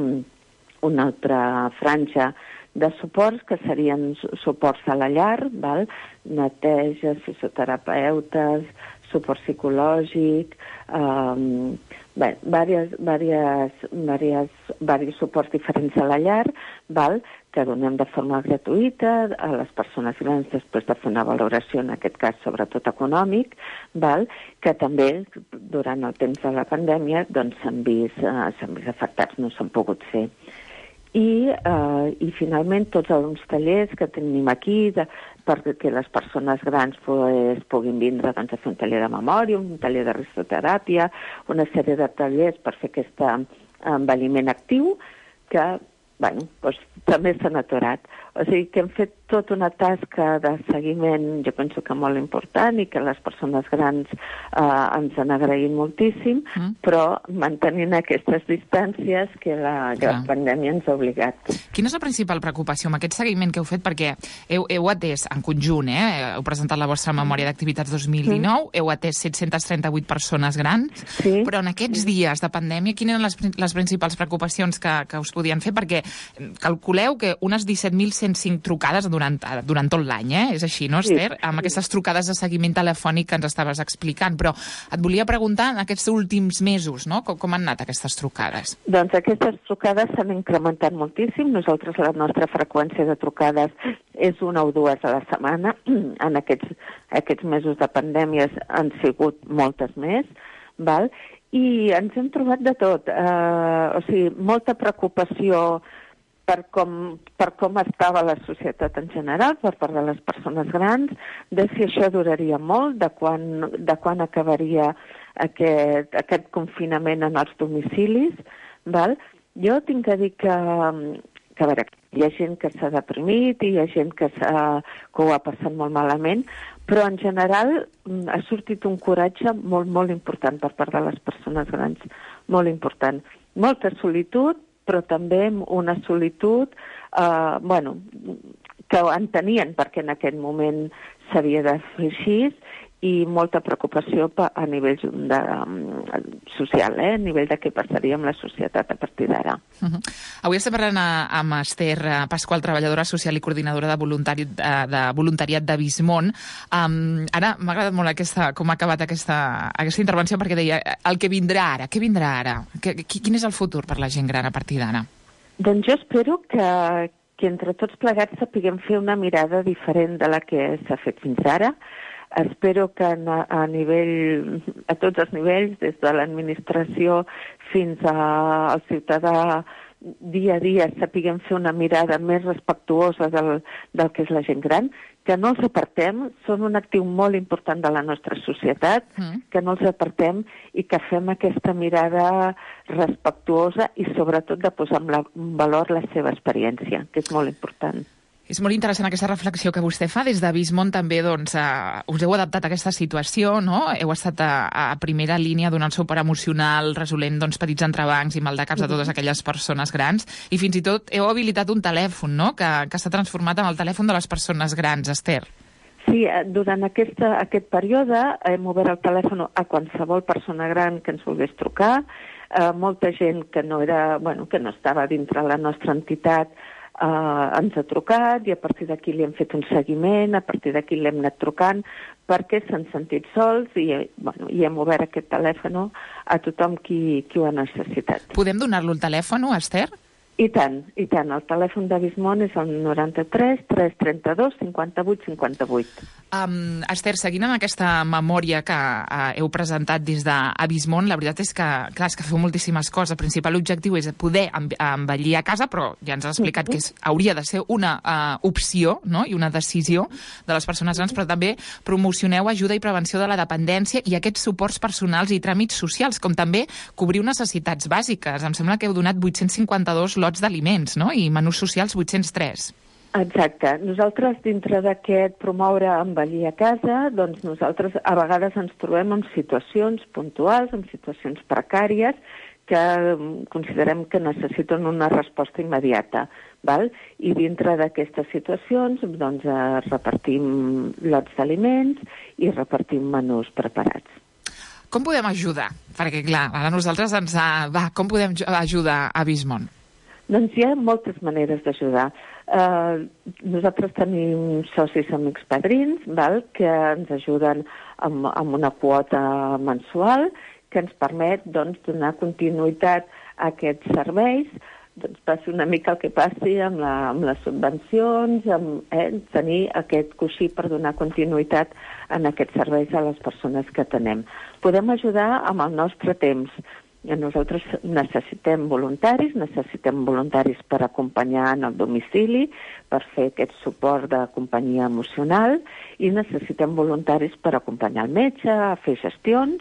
altra franja de suports, que serien suports a la llar, neteja, fisioterapeutes, suport psicològic, diversos suports diferents a la llar, que donem de forma gratuïta a les persones grans després de fer una valoració, en aquest cas sobretot econòmic, que també durant el temps de la pandèmia s'han vist afectats, no s'han pogut fer. I finalment tots els tallers que tenim aquí perquè les persones grans puguin vindre a fer un taller de memòria, un taller de risoteràpia, una sèrie de tallers per fer aquest envelliment actiu que també s'han aturat. O sigui que hem fet tota una tasca de seguiment, jo penso que molt important, i que les persones grans ens han agraït moltíssim, però mantenint aquestes distàncies que la pandèmia ens ha obligat. Quina és la principal preocupació amb aquest seguiment que heu fet? Perquè heu atès en conjunt, heu presentat la vostra memòria d'activitats 2019, heu atès 738 persones grans, però en aquests dies de pandèmia, quines eren les principals preocupacions que us podien fer? Perquè calculeu que unes 17.105 trucades durant tot l'any, és així, no, Esther? Amb aquestes trucades de seguiment telefònic que ens estaves explicant, però et volia preguntar en aquests últims mesos, no? Com han anat aquestes trucades? Doncs aquestes trucades s'han incrementat moltíssim. Nosaltres la nostra freqüència de trucades és 1 o 2 a la setmana. En aquests mesos de pandèmies han sigut moltes més, i ens hem trobat de tot. O sigui, molta preocupació per com estava la societat en general, per part de les persones grans, de si això duraria molt, de quan acabaria aquest confinament en els domicilis. Jo tinc que dir que hi ha gent que s'ha deprimit i hi ha gent que ho ha passat molt malament, però en general ha sortit un coratge molt, molt important per part de les persones grans, molt important. Molta solitud, però també una solitud que entenien perquè en aquest moment s'havia de fer així, i molta preocupació a nivell social, a nivell de què passaria amb la societat a partir d'ara. Avui estem parlant amb Esther Pasqual, treballadora social i coordinadora de voluntariat de Vismont. Ara m'ha agradat molt com ha acabat aquesta intervenció, perquè deia el que vindrà ara. Què vindrà ara? Quin és el futur per la gent gran a partir d'ara? Doncs jo espero que entre tots plegats sapiguem fer una mirada diferent de la que s'ha fet fins ara. Espero que a tots els nivells, des de l'administració fins al ciutadà dia a dia sapiguem fer una mirada més respectuosa del que és la gent gran, que no els apartem, són un actiu molt important de la nostra societat, que no els apartem i que fem aquesta mirada respectuosa i sobretot de posar en valor la seva experiència, que és molt important. És molt interessant aquesta reflexió que vostè fa. Des de Vismont també us heu adaptat a aquesta situació, no? Heu estat a primera línia donant suport emocional, resolent petits entrebancs i maldecaps de totes aquelles persones grans, i fins i tot heu habilitat un telèfon, no?, que s'ha transformat en el telèfon de les persones grans, Esther. Sí, durant aquest període hem obert el telèfon a qualsevol persona gran que ens volgués trucar. Molta gent que no estava dintre la nostra entitat ens ha trucat i a partir d'aquí li hem fet un seguiment, a partir d'aquí l'hem anat trucant perquè s'han sentit sols i hem obert aquest telèfon a tothom qui ho ha necessitat. Podem donar-lo el telèfon, Esther? I tant. El telèfon de Vismont és el 93 332 58 58. Esther, seguint amb aquesta memòria que heu presentat des de Vismont, la veritat és que, clar, és que feu moltíssimes coses. El principal objectiu és poder envellir a casa, però ja ens has explicat que hauria de ser una opció, no?, i una decisió de les persones grans, però també promocioneu ajuda i prevenció de la dependència i aquests suports personals i tràmits socials, com també cobriu necessitats bàsiques. Em sembla que heu donat 852 lots d'aliments, no?, i menús socials 803. Exacte. Nosaltres, dintre d'aquest promoure envellir a casa, doncs nosaltres a vegades ens trobem en situacions puntuals, en situacions precàries, que considerem que necessiten una resposta immediata. Val? I dintre d'aquestes situacions doncs, repartim lots d'aliments i repartim menús preparats. Com podem ajudar? Perquè, clar, ara nosaltres com podem ajudar a Vismont? Doncs hi ha moltes maneres d'ajudar. Nosaltres tenim socis amics padrins, que ens ajuden amb una quota mensual que ens permet donar continuïtat a aquests serveis, passi una mica el que passi amb les subvencions, tenir aquest coixí per donar continuïtat en aquests serveis a les persones que tenem. Podem ajudar amb el nostre temps. Nosaltres necessitem voluntaris per acompanyar en el domicili, per fer aquest suport de companyia emocional, i necessitem voluntaris per acompanyar el metge, a fer gestions.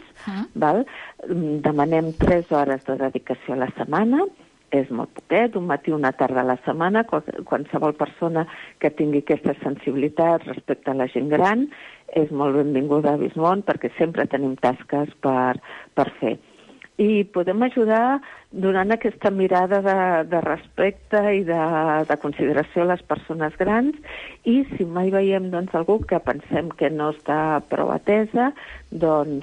Demanem 3 hores de dedicació a la setmana, és molt poquet, un matí, una tarda a la setmana. Qualsevol persona que tingui aquesta sensibilitat respecte a la gent gran és molt benvinguda a Vismont perquè sempre tenim tasques per fer. I podem ajudar donant aquesta mirada de respecte i de consideració a les persones grans, i si mai veiem algú que pensem que no està prou atesa, doncs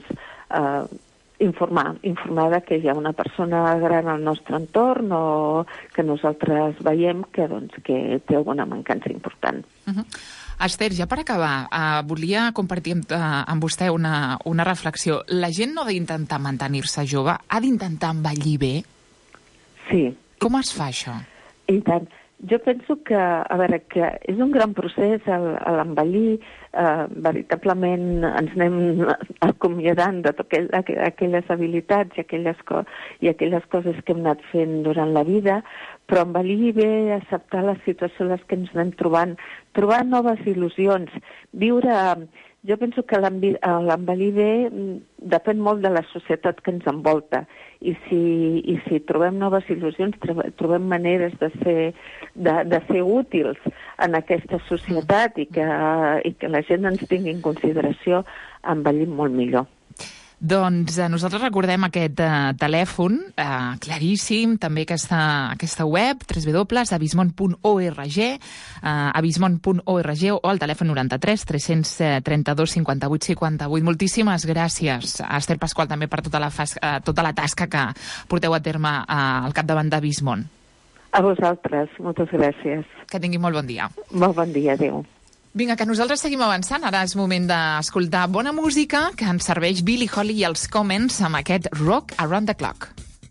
informar que hi ha una persona gran al nostre entorn o que nosaltres veiem que té alguna mancança important. Esther, ja per acabar, volia compartir amb vostè una reflexió. La gent no ha d'intentar mantenir-se jove, ha d'intentar envellir bé? Sí. Com es fa això? I tant. Jo penso que és un gran procés l'envellir. Veritablement ens anem acomiadant de aquelles habilitats i aquelles coses que hem anat fent durant la vida, però envellir bé, acceptar la situació en les que ens anem trobant, trobar noves il·lusions, viure... Jo penso que l'envellir bé depèn molt de la societat que ens envolta, i si trobem noves il·lusions, trobem maneres de ser útils en aquesta societat i que la gent ens tingui en consideració, envellim molt millor. Doncs nosaltres recordem aquest telèfon claríssim, també aquesta web, www.avismont.org, avismont.org, o el telèfon 93 332 58 58. Moltíssimes gràcies, Esther Pasqual, també per tota la tasca que porteu a terme al capdavant de Vismont. A vosaltres, moltes gràcies. Que tingui molt bon dia. Molt bon dia, adéu. Vinga, que nosaltres seguim avançant. Ara és moment d'escoltar bona música que ens serveix Billie Holiday i els Comments amb aquest Rock Around the Clock.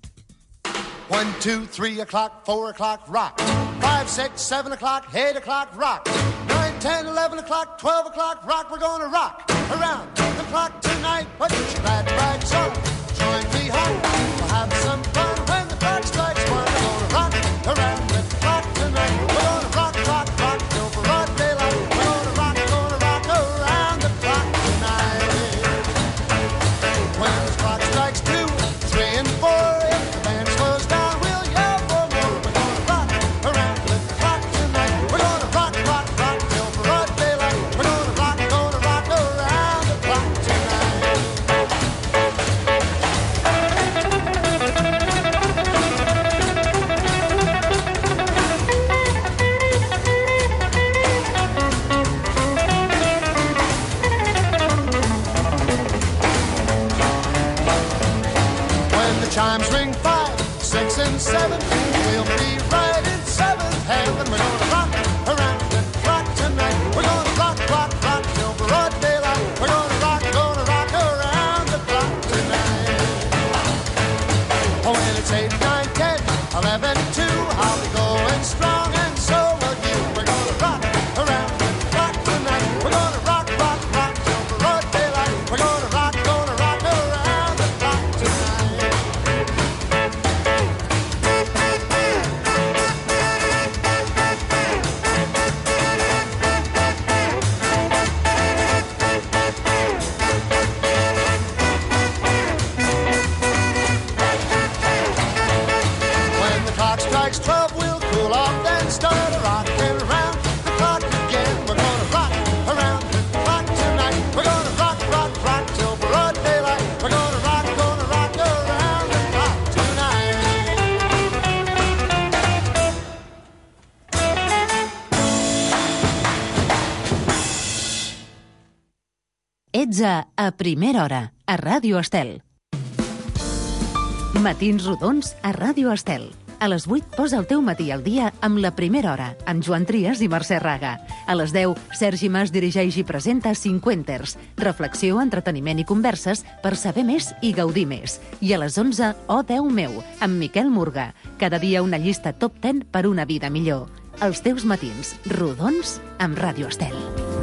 1, 2, 3 o'clock, 4 o'clock, rock. 5, 6, 7 o'clock, 8 o'clock, rock. 9, 10, 11 o'clock, 12 o'clock, rock. We're gonna rock around the clock tonight. Put your glad rags on, join me home. We'll have some fun when the clock strikes 1. We're gonna rock in 7. We'll be right in 7th heaven. We're gonna rock around the clock tonight. We're gonna rock, rock, rock till broad daylight. We're gonna rock around the clock tonight. Oh, when it's 8, 9, 10, 11, 2, I'll be going strong and so will you. We're gonna rock around the clock tonight. We're gonna rock, rock, rock till broad daylight. We're gonna rock around the clock tonight. When the clock strikes 12, we'll cool off, then start rocking around the clock again. We're gonna rock around the clock tonight. We're gonna rock, rock, rock till broad daylight. We're gonna rock around the clock tonight. Ets a Primera Hora, a Ràdio Estel. Matins rodons a Ràdio Estel. A les 8 posa el teu matí al dia amb La Primera Hora, amb Joan Trias i Mercè Raga. A les 10, Sergi Mas dirigeix i presenta 50ers. Reflexió, entreteniment i converses per saber més i gaudir més. I a les 11, Oh Déu meu, amb Miquel Murga. Cada dia una llista top 10 per una vida millor. Els teus matins rodons amb Ràdio Estel.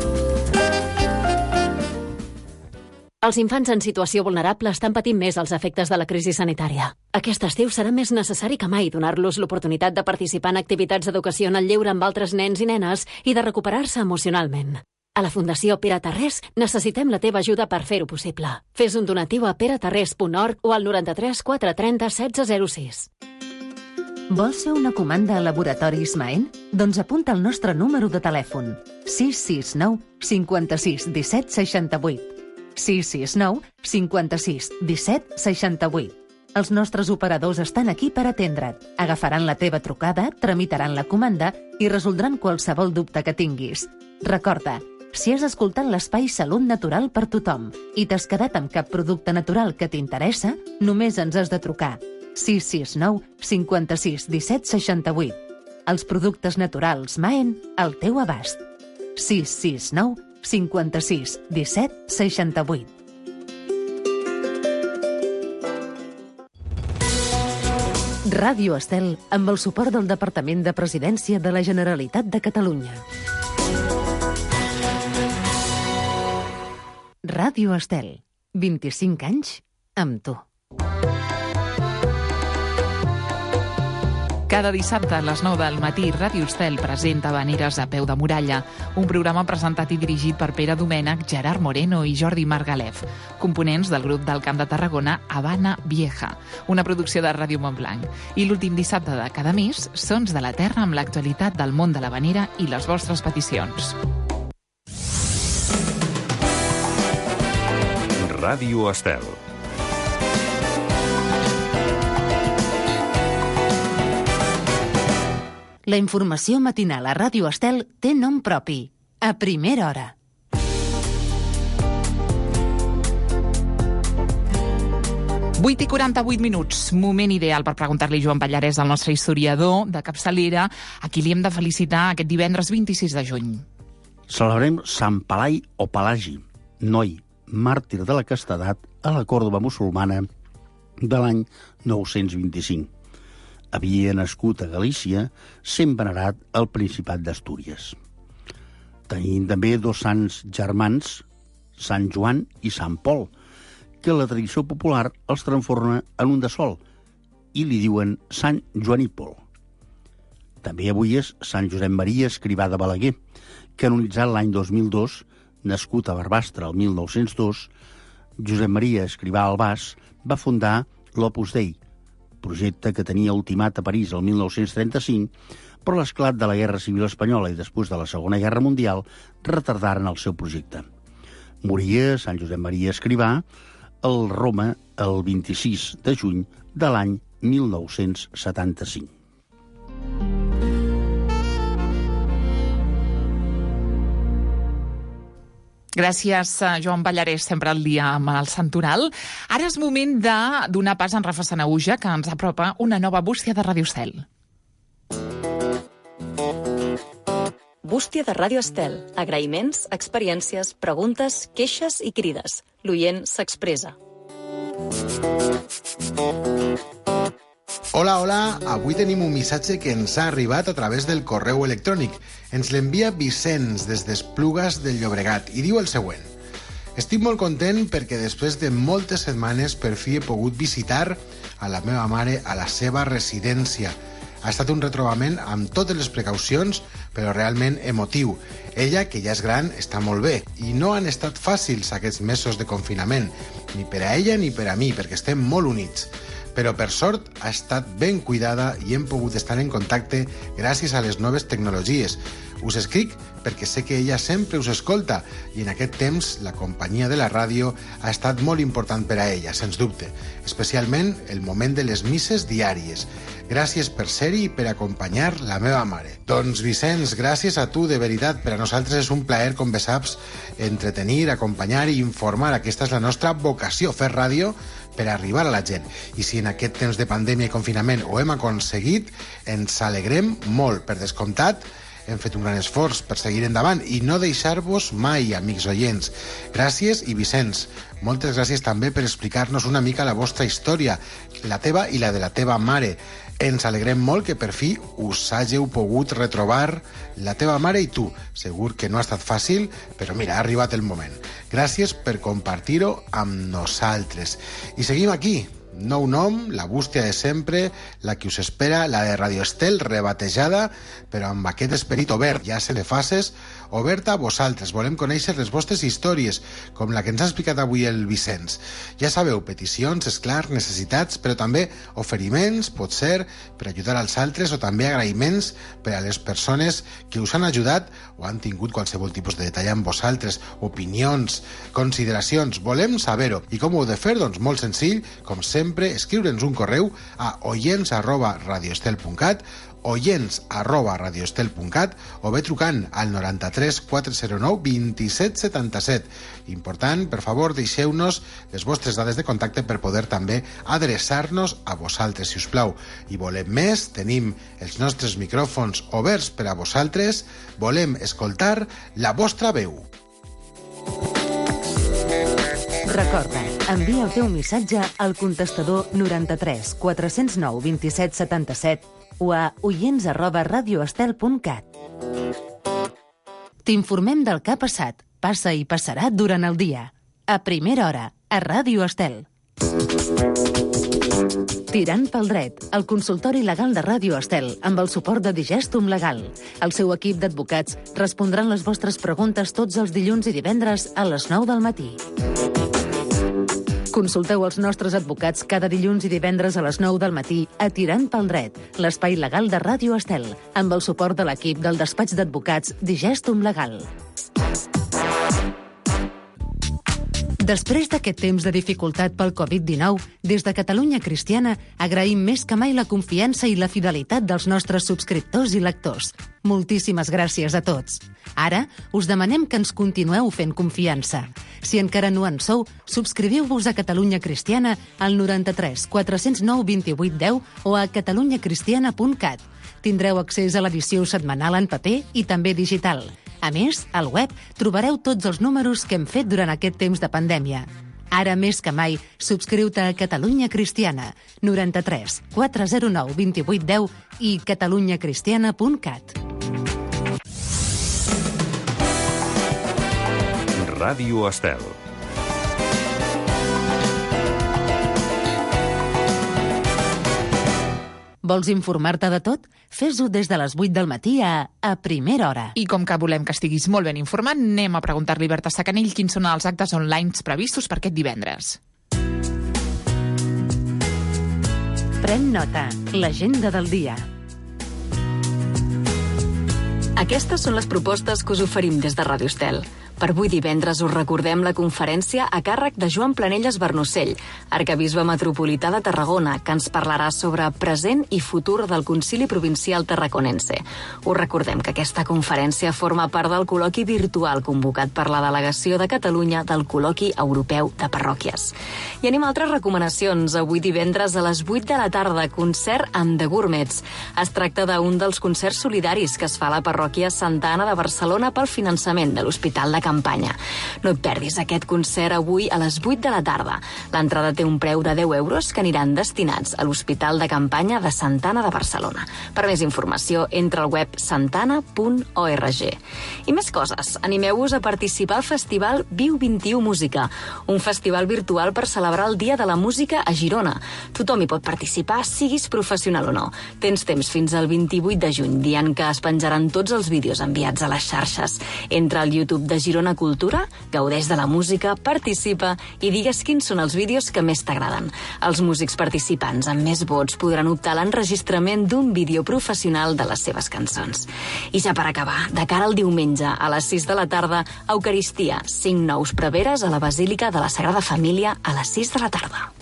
Els infants en situació vulnerable estan patint més els efectes de la crisi sanitària. Aquest estiu serà més necessari que mai donar-los l'oportunitat de participar en activitats d'educació en el lleure amb altres nens i nenes i de recuperar-se emocionalment. A la Fundació Pere Tarrés necessitem la teva ajuda per fer-ho possible. Fes un donatiu a peretarrés.org o al 93 430 1606. Vols fer una comanda a Laboratoris Maen? Doncs apunta el nostre número de telèfon. 669 56 17 68. 669 56 17 68. Els nostres operadors estan aquí per atendre't. Agafaran la teva trucada, tramitaran la comanda i resoldran qualsevol dubte que tinguis. Recorda, si has escoltat l'espai Salut Natural per tothom i t'has quedat amb cap producte natural que t'interessa, només ens has de trucar. 669 56 17 68. Els productes naturals Maen al teu abast. 669 56 17 68. Ràdio Estel amb el suport del Departament de Presidència de la Generalitat de Catalunya. Ràdio Estel, 25 anys amb tu. Cada dissabte a les 9 del matí, Ràdio Estel presenta Habaneres a peu de muralla, un programa presentat i dirigit per Pere Domènech, Gerard Moreno i Jordi Margalef, components del grup del Camp de Tarragona Habana Vieja, una producció de Ràdio Montblanc. I l'últim dissabte de cada mes, Sons de la Terra amb l'actualitat del món de l'habanera i les vostres peticions. Ràdio Estel. La informació matinal a Ràdio Estel té nom propi. A primera hora. Vuit i 48 minuts, moment ideal per preguntar-li Joan Pallarès, el nostre historiador de capçalera, a qui li hem de felicitar aquest divendres 26 de juny. Celebrem Sant Pelai o Pelagi, noi, màrtir de la castedat a la Còrdova musulmana de l'any 925. Havia nascut a Galícia, sent venerat al Principat d'Astúries. Tenien també dos sants germans, Sant Joan i Sant Pol, que la tradició popular els transforma en un de sol, i li diuen Sant Joan i Pol. També avui és Sant Josep Maria Escrivà de Balaguer, canonitzat l'any 2002, nascut a Barbastre el 1902, Josep Maria Escrivà Albàs va fundar l'Opus Dei, projecte que tenia ultimat a París el 1935, però l'esclat de la Guerra Civil Espanyola i després de la Segona Guerra Mundial retardaren el seu projecte. Moria Sant Josep Maria Escrivà al Roma el 26 de juny de l'any 1975. Gràcies, Joan Pallarès, sempre al dia amb el Santoral. Ara és moment de donar pas a en Rafa Sanahuja, que ens apropa una nova bústia de Ràdio Estel. Bústia de Ràdio Estel. Agraïments, experiències, preguntes, queixes i crides. L'oient s'expressa. Hola, hola. Avui tenim un missatge que ens ha arribat a través del correu electrònic. Ens l'envia Vicenç des d'Esplugues del Llobregat i diu el següent. Estic molt content perquè després de moltes setmanes per fi he pogut visitar a la meva mare a la seva residència. Ha estat un retrobament amb totes les precaucions, però realment emotiu. Ella, que ja és gran, està molt bé. I no han estat fàcils aquests mesos de confinament, ni per a ella ni per a mi, perquè estem molt units. Però, per sort, ha estat ben cuidada i hem pogut estar en contacte gràcies a les noves tecnologies. Us escric perquè sé que ella sempre us escolta i en aquest temps la companyia de la ràdio ha estat molt important per a ella, sens dubte, especialment el moment de les misses diàries. Gràcies per ser-hi i per acompanyar la meva mare. Doncs, Vicenç, gràcies a tu, de veritat. Per a nosaltres és un plaer, com bé saps, entretenir, acompanyar i informar. Aquesta és la nostra vocació, fer ràdio per arribar a la gent. I si en aquest temps de pandèmia i confinament ho hem aconseguit, ens alegrem molt. Per descomptat, hem fet un gran esforç per seguir endavant i no deixar-vos mai, amics oients. Gràcies i Vicenç, moltes gràcies també per explicar-nos una mica la vostra història, la teva i la de la teva mare. Ens alegrem molt que per fi us hàgiu pogut retrobar la teva mare i tu. Segur que no ha estat fàcil, però mira, ha arribat el moment. Gràcies per compartir-ho amb nosaltres. I seguim aquí. Nou nom, la bústia de sempre, la que us espera, la de Radio Estel, rebatejada, però amb aquest esperit obert, ja sense fases, oberta a vosaltres. Volem conèixer les vostres històries, com la que ens ha explicat avui el Vicenç. Ja sabeu, peticions, esclar, necessitats, però també oferiments, pot ser, per ajudar als altres, o també agraïments per a les persones que us han ajudat o han tingut qualsevol tipus de detall amb vosaltres, opinions, consideracions. Volem saber-ho. I com ho heu de fer? Doncs molt senzill, com sempre, escriure'ns un correu a oients@radioestel.cat, oients@radioestel.cat, o bé trucant al 93 409 27 77. Important, per favor, deixeu-nos les vostres dades de contacte per poder també adreçar-nos a vosaltres, si us plau. I volem més, tenim els nostres micròfons oberts per a vosaltres, volem escoltar la vostra veu. Recorda, envia el teu missatge al contestador 93 409 27 77 o a oients@radioestel.cat. T'informem del que ha passat, passa i passarà durant el dia. A primera hora, a Ràdio Estel. Tirant pel dret, el consultori legal de Ràdio Estel, amb el suport de Digestum Legal. El seu equip d'advocats respondran les vostres preguntes tots els dilluns i divendres a les 9 del matí. Consulteu els nostres advocats cada dilluns i divendres a les 9 del matí a Tirant pel dret, l'espai legal de Ràdio Estel, amb el suport de l'equip del despatx d'advocats Digestum Legal. Després d'aquest temps de dificultat pel Covid-19, des de Catalunya Cristiana agraïm més que mai la confiança i la fidelitat dels nostres subscriptors i lectors. Moltíssimes gràcies a tots. Ara us demanem que ens continueu fent confiança. Si encara no en sou, subscriviu-vos a Catalunya Cristiana al 93 409 28 10 o a catalunyacristiana.cat. Tindreu accés a l'edició setmanal en paper i també digital. A més, al web trobareu tots els números que hem fet durant aquest temps de pandèmia. Ara més que mai, subscriu-te a Catalunya Cristiana, 93 409 28 10 i catalunyacristiana.cat. Ràdio Estel. Vols informar-te de tot? Fes-ho des de les 8 del matí a primera hora. I com que volem que estiguis molt ben informat, anem a preguntar-li a Berta Sacanell quins són els actes online previstos per aquest divendres. Pren nota. L'agenda del dia. Aquestes són les propostes que us oferim des de Ràdio Estel. Per avui divendres us recordem la conferència a càrrec de Joan Planelles Bernocell, arquebisbe metropolità de Tarragona, que ens parlarà sobre present i futur del Concili Provincial Tarraconense. Us recordem que aquesta conferència forma part del col·loqui virtual convocat per la delegació de Catalunya del Col·loqui Europeu de Parròquies. I anem a altres recomanacions. Avui divendres a les 8 de la tarda, concert amb The Gourmets. Es tracta d'un dels concerts solidaris que es fa a la parròquia Santa Anna de Barcelona pel finançament de l'Hospital de Campanya. No et perdis aquest concert avui a les 8 de la tarda. L'entrada té un preu de 10 euros que aniran destinats a l'Hospital de Campanya de Santa Anna de Barcelona. Per més informació, entra al web santana.org. I més coses. Animeu-vos a participar al festival Viu 21 Música, un festival virtual per celebrar el Dia de la Música a Girona. Tothom hi pot participar, siguis professional o no. Tens temps fins al 28 de juny, dia en què es penjaran tots els vídeos enviats a les xarxes. Entra al YouTube de Girona Cultura, gaudeix de la música, participa i digues quins són els vídeos que més t'agraden. Els músics participants amb més vots podran optar a l'enregistrament d'un vídeo professional de les seves cançons. I ja per acabar, de cara al diumenge, a les 6 de la tarda, Eucaristia, 5 nous preveres a la Basílica de la Sagrada Família a les 6 de la tarda.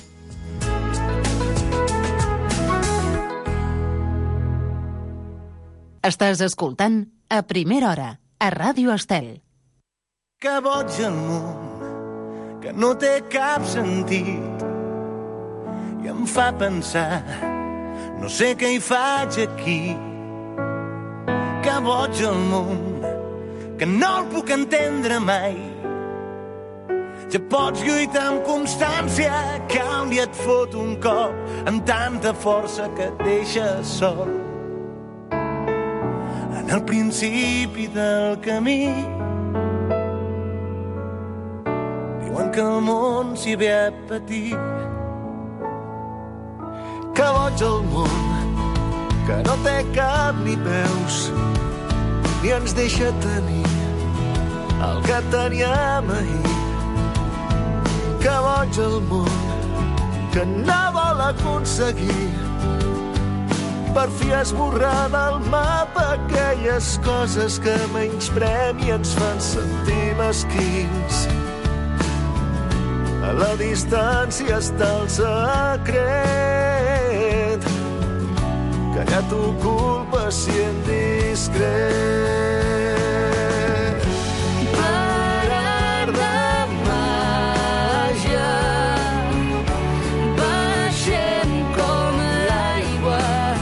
Estàs escoltant A Primera Hora, a Ràdio Estel. Que boig el món, que no té cap sentit, i em fa pensar, no sé què hi faig aquí. Que boig el món, que no el puc entendre mai. Ja pots lluitar amb constància, que un dia et fot un cop, amb tanta força que et deixes sol. En el principi del camí diuen que el món s'hi ve a patir. Que boig el món, que no té cap ni peus, ni ens deixa tenir el que teníem ahir. Que boig el món, que no vol aconseguir per fi esborrar del mapa aquelles coses que menysprem i ens fan sentir mesquins. A la distància està el secret, que ja t'ho culpa si ets discret. Per art de màgia baixem com l'aigua,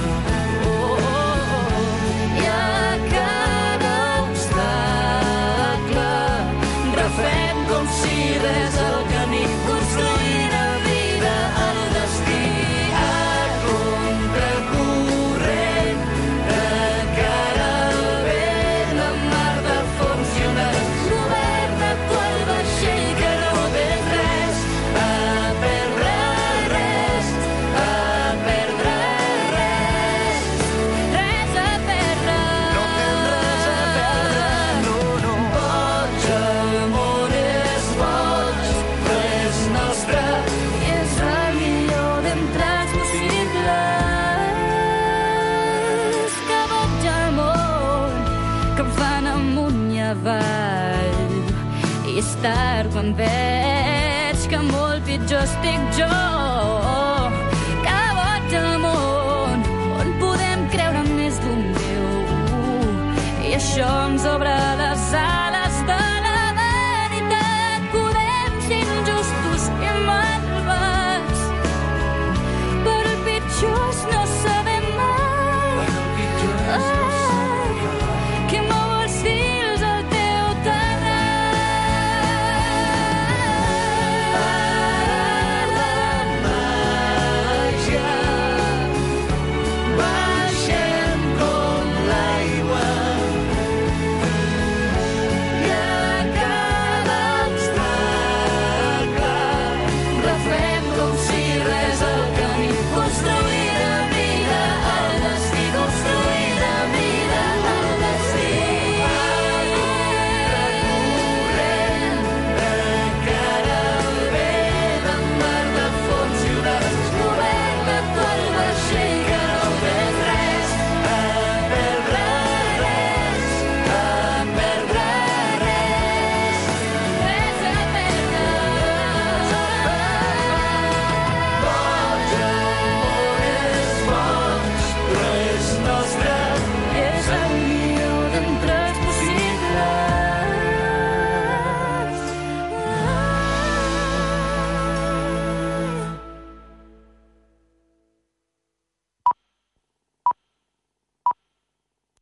i a cada obstacle refem com si res el camí, construint a vida el destí. A contracorrent, de cara al vent, la mar de fons i onades, governa tu el vaixell que no té res a perdre, res a perdre, res a perdre. No tem res a perdre, no, no. Boig, el món és boig, però és nostre i és el millor d'entrats possibles. Que boig el món, que em fan amunt i avall, i és tard quan veig que molt pitjor estic jo. Que boig el món, on podem creure més d'un Déu, i això ens obre les